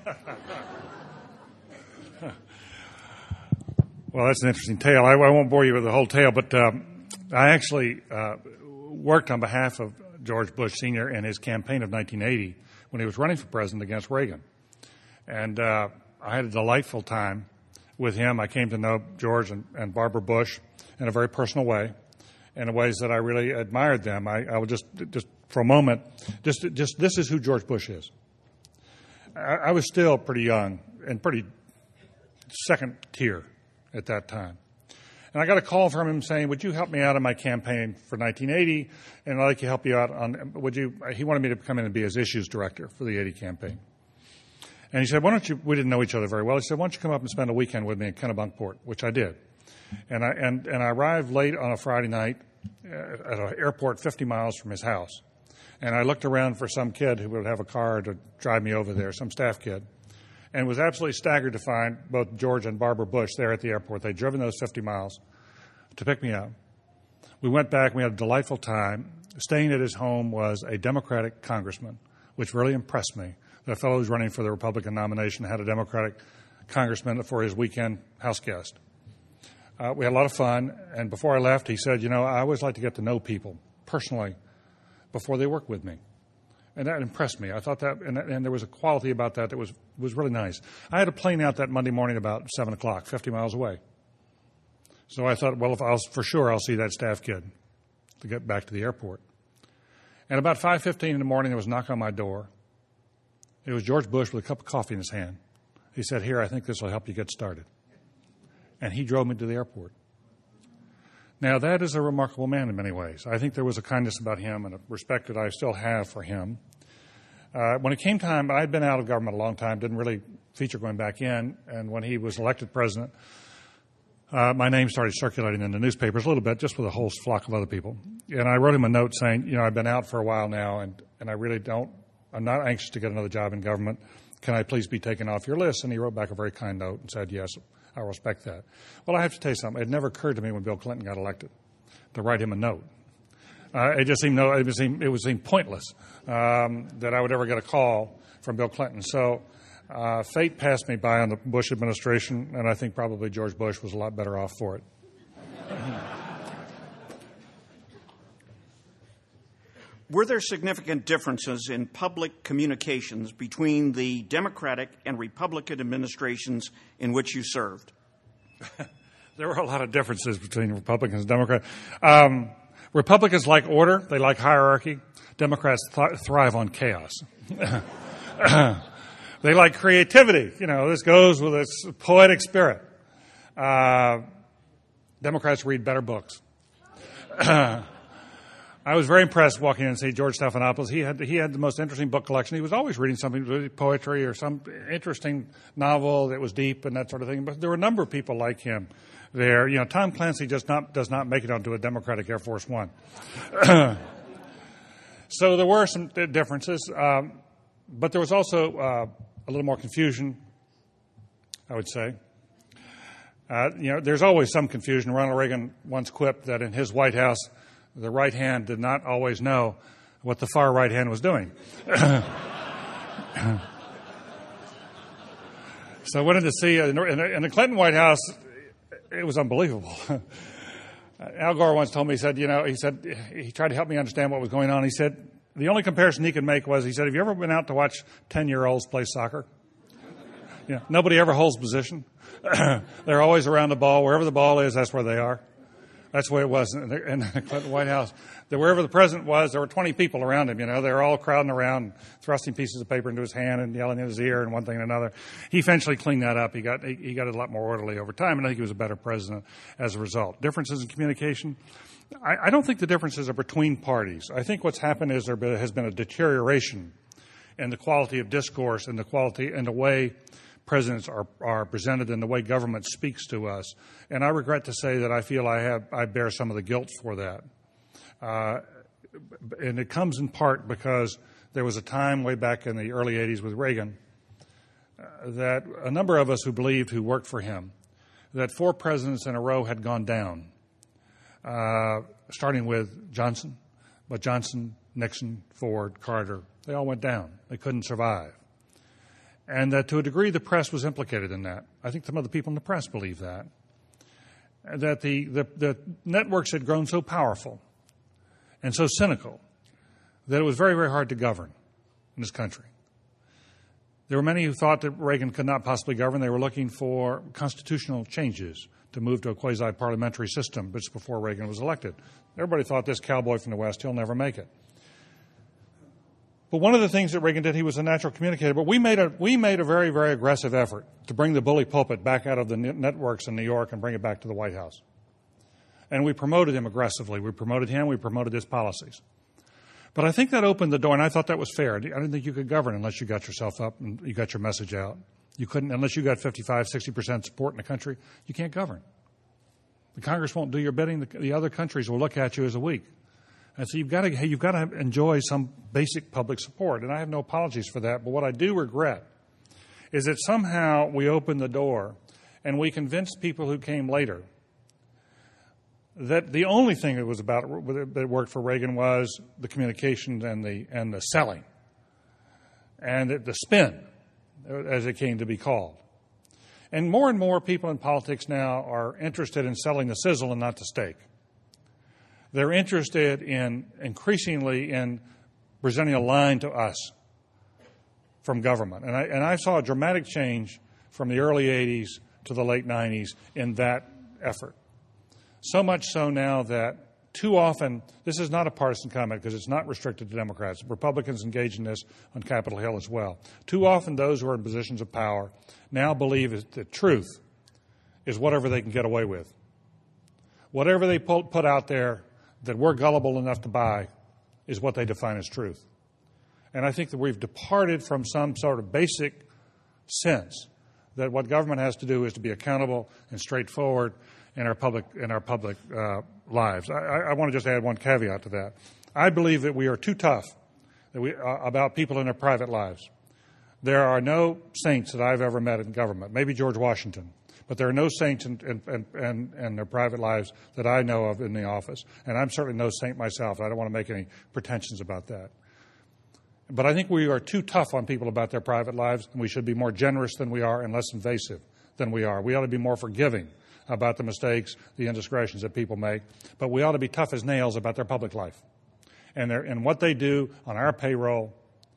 Well, that's an interesting tale. I, I won't bore you with the whole tale, but um, I actually uh, worked on behalf of George Bush Senior in his campaign of nineteen eighty when he was running for president against Reagan. And uh, I had a delightful time with him. I came to know George and, and Barbara Bush in a very personal way, in ways that I really admired them. I, I would just, just for a moment, just, just this is who George Bush is. I, I was still pretty young and pretty second tier at that time. And I got a call from him saying, would you help me out in my campaign for nineteen eighty? And I'd like to help you out on, would you, he wanted me to come in and be his issues director for the eighty campaign. And he said, why don't you, we didn't know each other very well. He said, why don't you come up and spend a weekend with me in Kennebunkport, which I did. And I, and, and I arrived late on a Friday night at an airport fifty miles from his house. And I looked around for some kid who would have a car to drive me over there, some staff kid, and was absolutely staggered to find both George and Barbara Bush there at the airport. They'd driven those fifty miles to pick me up. We went back. We had a delightful time. Staying at his home was a Democratic congressman, which really impressed me. The fellow who's running for the Republican nomination had a Democratic congressman for his weekend house guest. Uh, we had a lot of fun, and before I left, he said, you know, I always like to get to know people personally before they work with me. And that impressed me. I thought that, and, and there was a quality about that that was, was really nice. I had a plane out that Monday morning about seven o'clock, fifty miles away. So I thought, well, if I'll, for sure I'll see that staff kid to get back to the airport. And about five fifteen in the morning, there was a knock on my door. It was George Bush with a cup of coffee in his hand. He said, here, I think this will help you get started. And he drove me to the airport. Now, that is a remarkable man in many ways. I think there was a kindness about him and a respect that I still have for him. Uh, when it came time, I'd been out of government a long time, didn't really feature going back in, and when he was elected president, uh, my name started circulating in the newspapers a little bit, just with a whole flock of other people. And I wrote him a note saying, you know, I've been out for a while now, and, and I really don't, I'm not anxious to get another job in government. Can I please be taken off your list? And he wrote back a very kind note and said, yes, I respect that. Well, I have to tell you something. It never occurred to me when Bill Clinton got elected to write him a note. Uh, it just seemed no, it was seemed, it was seemed pointless um, that I would ever get a call from Bill Clinton. So uh, fate passed me by on the Bush administration, and I think probably George Bush was a lot better off for it. Were there significant differences in public communications between the Democratic and Republican administrations in which you served? There were a lot of differences between Republicans and Democrats. Um, Republicans like order. They like hierarchy. Democrats th- thrive on chaos. They like creativity. You know, this goes with its poetic spirit. Uh, Democrats read better books. I was very impressed walking in and seeing George Stephanopoulos. He had he had the most interesting book collection. He was always reading something, poetry or some interesting novel that was deep and that sort of thing. But there were a number of people like him there. You know, Tom Clancy just not does not make it onto a Democratic Air Force One. So there were some differences, um, but there was also uh, a little more confusion, I would say. Uh, you know, there's always some confusion. Ronald Reagan once quipped that in his White House, the right hand did not always know what the far right hand was doing. So I went in to see, uh, in the Clinton White House, it was unbelievable. Al Gore once told me, he said, you know, he said, he tried to help me understand what was going on. He said, the only comparison he could make was, he said, have you ever been out to watch ten-year-olds play soccer? You know, nobody ever holds position. They're always around the ball. Wherever the ball is, that's where they are. That's the way it was in the, in the Clinton White House. That wherever the president was, there were twenty people around him. You know, they were all crowding around, thrusting pieces of paper into his hand and yelling in his ear and one thing and another. He eventually cleaned that up. He got he, he got it a lot more orderly over time, and I think he was a better president as a result. Differences in communication. I, I don't think the differences are between parties. I think what's happened is there has been a deterioration in the quality of discourse and the quality and the way presidents are, are presented and the way government speaks to us. And I regret to say that I feel I have I bear some of the guilt for that. Uh, and it comes in part because there was a time way back in the early eighties with Reagan uh, that a number of us who believed, who worked for him, that four presidents in a row had gone down, uh, starting with Johnson. But Johnson, Nixon, Ford, Carter, they all went down. They couldn't survive. And that to a degree the press was implicated in that. I think some of the people in the press believe that. That the, the, the networks had grown so powerful and so cynical that it was very, very hard to govern in this country. There were many who thought that Reagan could not possibly govern. They were looking for constitutional changes to move to a quasi-parliamentary system just before Reagan was elected. Everybody thought this cowboy from the West, he'll never make it. But one of the things that Reagan did, he was a natural communicator. But we made a we made a very, very aggressive effort to bring the bully pulpit back out of the networks in New York and bring it back to the White House. And we promoted him aggressively. We promoted him. We promoted his policies. But I think that opened the door, and I thought that was fair. I didn't think you could govern unless you got yourself up and you got your message out. You couldn't, unless you got fifty-five, sixty percent support in the country, you can't govern. The Congress won't do your bidding. The, the other countries will look at you as a weak. And so you've got to you've got to enjoy some basic public support, and I have no apologies for that. But what I do regret is that somehow we opened the door and we convinced people who came later that the only thing that was about that worked for Reagan was the communication and the and the selling and the, the spin, as it came to be called. And more and more people in politics now are interested in selling the sizzle and not the steak. They're interested in increasingly in presenting a line to us from government. And I, and I saw a dramatic change from the early eighties to the late nineties in that effort. So much so now that too often, this is not a partisan comment because it's not restricted to Democrats. Republicans engage in this on Capitol Hill as well. Too often those who are in positions of power now believe that truth is whatever they can get away with. whatever they put out there that we're gullible enough to buy is what they define as truth. And I think that we've departed from some sort of basic sense that what government has to do is to be accountable and straightforward in our public in our public uh, lives. I, I want to just add one caveat to that. I believe that we are too tough that we, uh, about people in their private lives. There are no saints that I've ever met in government, maybe George Washington, but there are no saints in, in, in, in their private lives that I know of in the office. And I'm certainly no saint myself. I don't want to make any pretensions about that. But I think we are too tough on people about their private lives, and we should be more generous than we are and less invasive than we are. We ought to be more forgiving about the mistakes, the indiscretions that people make, but we ought to be tough as nails about their public life. And, and what they do on our payroll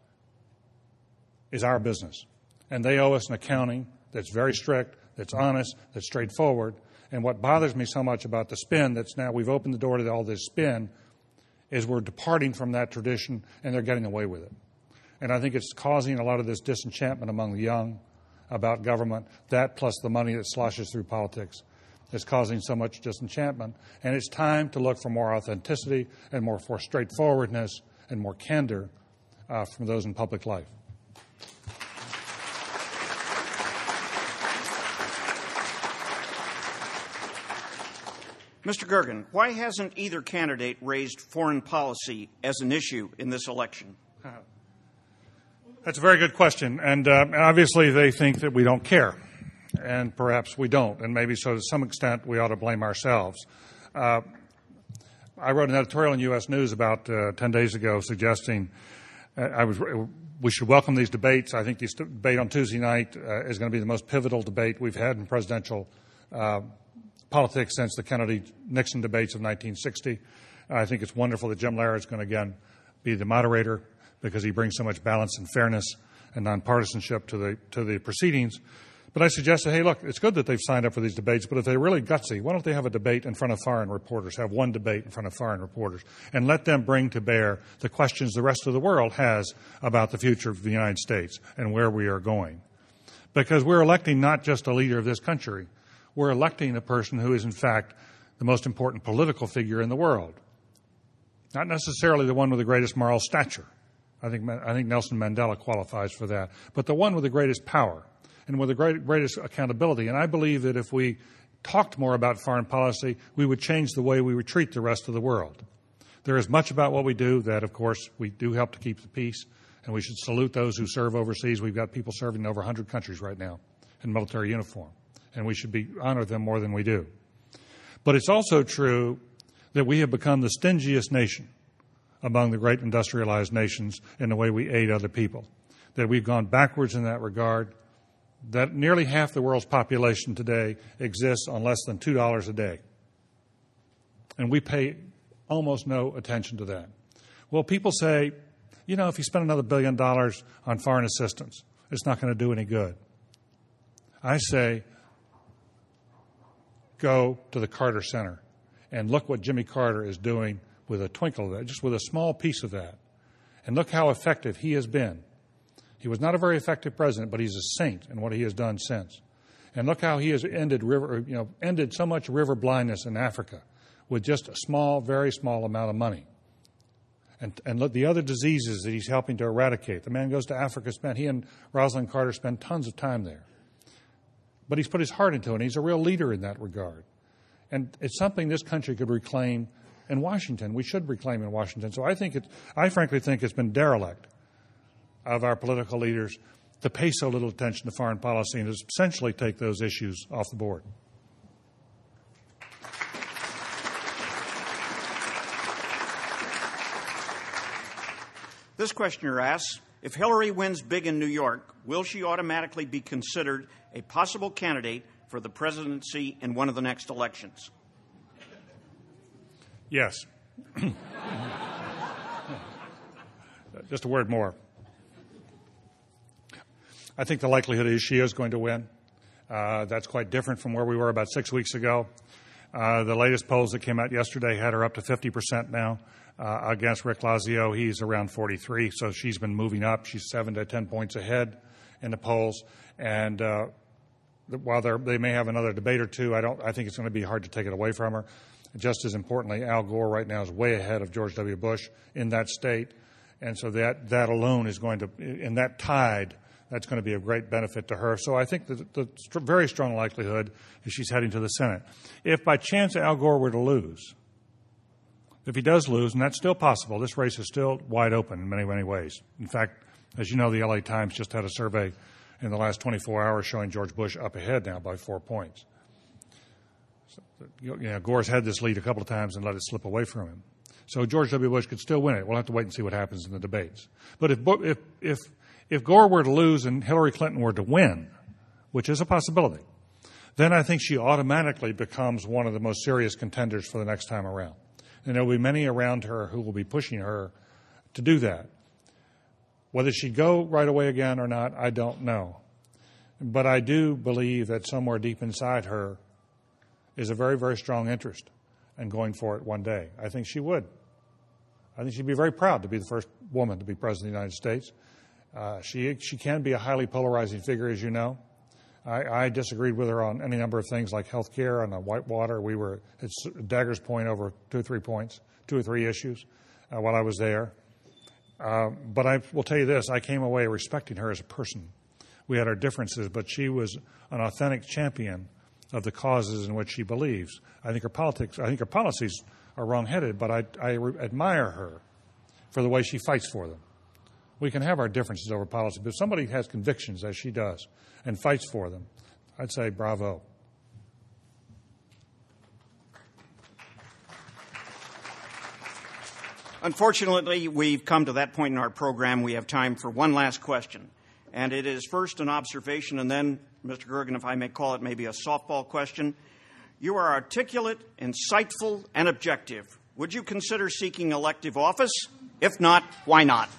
is our business. And they owe us an accounting that's very strict, that's honest, that's straightforward. And what bothers me so much about the spin that's now we've opened the door to all this spin is we're departing from that tradition and they're getting away with it. And I think it's causing a lot of this disenchantment among the young about government. That plus the money that sloshes through politics is causing so much disenchantment. And it's time to look for more authenticity and more for straightforwardness and more candor uh, from those in public life. Mister Gergen, why hasn't either candidate raised foreign policy as an issue in this election? That's a very good question. And uh, obviously they think that we don't care. And perhaps we don't. And maybe so to some extent we ought to blame ourselves. Uh, I wrote an editorial in U S News about uh, ten days ago suggesting uh, I was, we should welcome these debates. I think this debate on Tuesday night uh, is going to be the most pivotal debate we've had in presidential uh politics since the Kennedy-Nixon debates of nineteen sixty. I think it's wonderful that Jim Lehrer is going to, again, be the moderator because he brings so much balance and fairness and nonpartisanship to the to the proceedings. But I suggested, hey, look, it's good that they've signed up for these debates, but if they're really gutsy, why don't they have a debate in front of foreign reporters, have one debate in front of foreign reporters, and let them bring to bear the questions the rest of the world has about the future of the United States and where we are going. Because we're electing not just a leader of this country, we're electing a person who is, in fact, the most important political figure in the world. Not necessarily the one with the greatest moral stature. I think, I think Nelson Mandela qualifies for that. But the one with the greatest power and with the great, greatest accountability. And I believe that if we talked more about foreign policy, we would change the way we would treat the rest of the world. There is much about what we do that, of course, we do help to keep the peace, and we should salute those who serve overseas. We've got people serving in over one hundred countries right now in military uniform. And we should be honor them more than we do. But it's also true that we have become the stingiest nation among the great industrialized nations in the way we aid other people, that we've gone backwards in that regard, that nearly half the world's population today exists on less than two dollars a day. And we pay almost no attention to that. Well, people say, you know, if you spend another billion dollars on foreign assistance, it's not going to do any good. I say, go to the Carter Center and look what Jimmy Carter is doing with a twinkle of that, just with a small piece of that. And look how effective he has been. He was not a very effective president, but he's a saint in what he has done since. And look how he has ended river, you know, ended so much river blindness in Africa with just a small, very small amount of money. And, and look, the other diseases that he's helping to eradicate. The man goes to Africa, spent, he and Rosalind Carter spend tons of time there. But he's put his heart into it, and he's a real leader in that regard. And it's something this country could reclaim in Washington. We should reclaim in Washington. So I think it, I frankly think it's been derelict of our political leaders to pay so little attention to foreign policy and to essentially take those issues off the board. This questioner asks, if Hillary wins big in New York, will she automatically be considered a possible candidate for the presidency in one of the next elections? Yes. Just a word more. I think the likelihood is she is going to win. Uh, that's quite different from where we were about six weeks ago. Uh, the latest polls that came out yesterday had her up to fifty percent now. Uh, against Rick Lazio, he's around forty-three, so she's been moving up. She's seven to ten points ahead in the polls. And uh, while they may have another debate or two, I don't. I think it's going to be hard to take it away from her. Just as importantly, Al Gore right now is way ahead of George W. Bush in that state, and so that that alone is going to, in that tide, that's going to be a great benefit to her. So I think the, the st- very strong likelihood is she's heading to the Senate. If by chance Al Gore were to lose, if he does lose, and that's still possible, this race is still wide open in many, many ways. In fact, as you know, the L A Times just had a survey in the last twenty-four hours showing George Bush up ahead now by four points. So, you know, Gore's had this lead a couple of times and let it slip away from him. So George W. Bush could still win it. We'll have to wait and see what happens in the debates. But if if if if Gore were to lose and Hillary Clinton were to win, which is a possibility, then I think she automatically becomes one of the most serious contenders for the next time around. And there will be many around her who will be pushing her to do that. Whether she'd go right away again or not, I don't know. But I do believe that somewhere deep inside her is a very, very strong interest in going for it one day. I think she would. I think she'd be very proud to be the first woman to be president of the United States. Uh, she she can be a highly polarizing figure, as you know. I, I disagreed with her on any number of things like health care and the Whitewater. We were at dagger's point over two or three points, two or three issues uh, while I was there. Uh, but I will tell you this, I came away respecting her as a person. We had our differences, but she was an authentic champion of the causes in which she believes. I think her politics, I think her policies are wrong-headed, but I, I re- admire her for the way she fights for them. We can have our differences over policy, but if somebody has convictions, as she does, and fights for them, I'd say bravo. Unfortunately, we've come to that point in our program. We have time for one last question. And it is first an observation, and then, Mister Gergen, if I may call it maybe a softball question. You are articulate, insightful, and objective. Would you consider seeking elective office? If not, why not?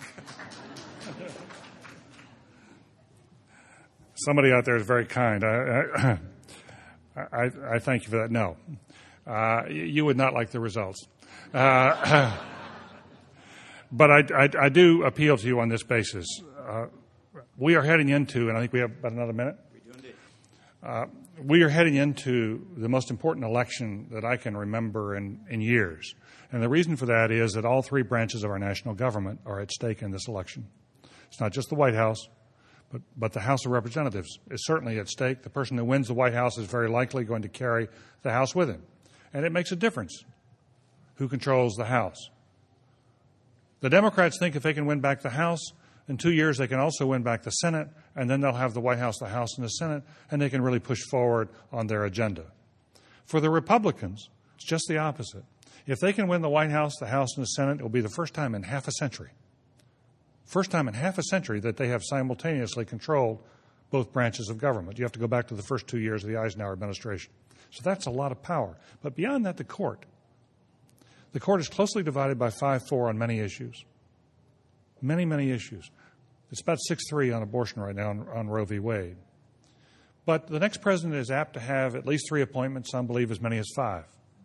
Somebody out there is very kind. I, I, I, I thank you for that. No. Uh, you would not like the results. Uh, but I, I, I do appeal to you on this basis. Uh, we are heading into, and I think we have about another minute. We do indeed. Uh, we are heading into the most important election that I can remember in, in years. And the reason for that is that all three branches of our national government are at stake in this election. It's not just the White House, but, but the House of Representatives is certainly at stake. The person who wins the White House is very likely going to carry the House with him. And it makes a difference who controls the House. The Democrats think if they can win back the House, in two years they can also win back the Senate, and then they'll have the White House, the House, and the Senate, and they can really push forward on their agenda. For the Republicans, it's just the opposite. If they can win the White House, the House, and the Senate, it will be the first time in half a century. First time in half a century that they have simultaneously controlled both branches of government. You have to go back to the first two years of the Eisenhower administration. So that's a lot of power. But beyond that, the court. The court is closely divided by five four on many issues. Many, many issues. It's about six three on abortion right now on, on Roe v. Wade. But the next president is apt to have at least three appointments, some believe as many as five.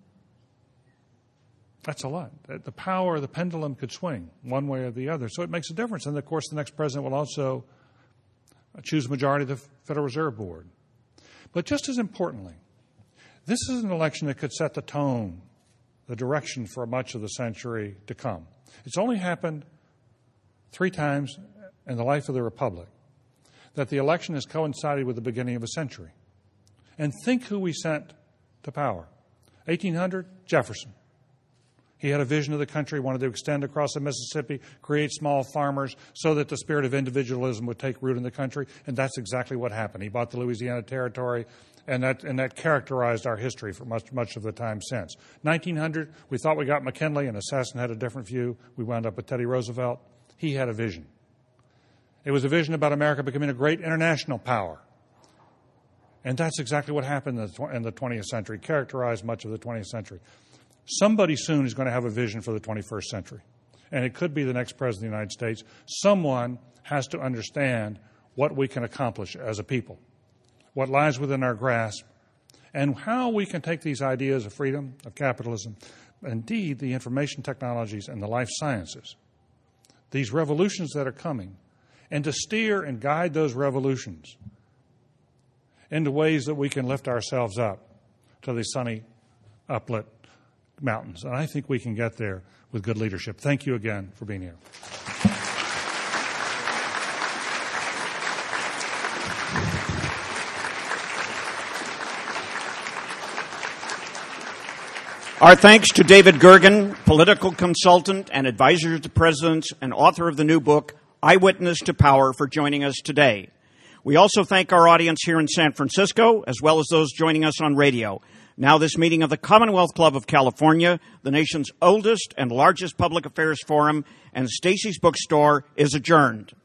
That's a lot. The power, the pendulum could swing one way or the other. So it makes a difference. And, of course, the next president will also choose a majority of the Federal Reserve Board. But just as importantly, this is an election that could set the tone, the direction for much of the century to come. It's only happened three times in the life of the Republic that the election has coincided with the beginning of a century. And think who we sent to power. eighteen hundred, Jefferson. He had a vision of the country, wanted to extend across the Mississippi, create small farmers so that the spirit of individualism would take root in the country, and that's exactly what happened. He bought the Louisiana Territory, and that and that characterized our history for much much of the time since. nineteen hundred, we thought we got McKinley, and Assassin had a different view. We wound up with Teddy Roosevelt. He had a vision. It was a vision about America becoming a great international power. And that's exactly what happened in the twentieth century, characterized much of the twentieth century. Somebody soon is going to have a vision for the twenty-first century. And it could be the next president of the United States. Someone has to understand what we can accomplish as a people, what lies within our grasp, and how we can take these ideas of freedom, of capitalism, indeed the information technologies and the life sciences, these revolutions that are coming, and to steer and guide those revolutions into ways that we can lift ourselves up to the sunny, uplit mountains. And I think we can get there with good leadership. Thank you again for being here. Our thanks to David Gergen, political consultant and advisor to presidents and author of the new book, Eyewitness to Power, for joining us today. We also thank our audience here in San Francisco, as well as those joining us on radio. Now this meeting of the Commonwealth Club of California, the nation's oldest and largest public affairs forum, and Stacey's Bookstore is adjourned.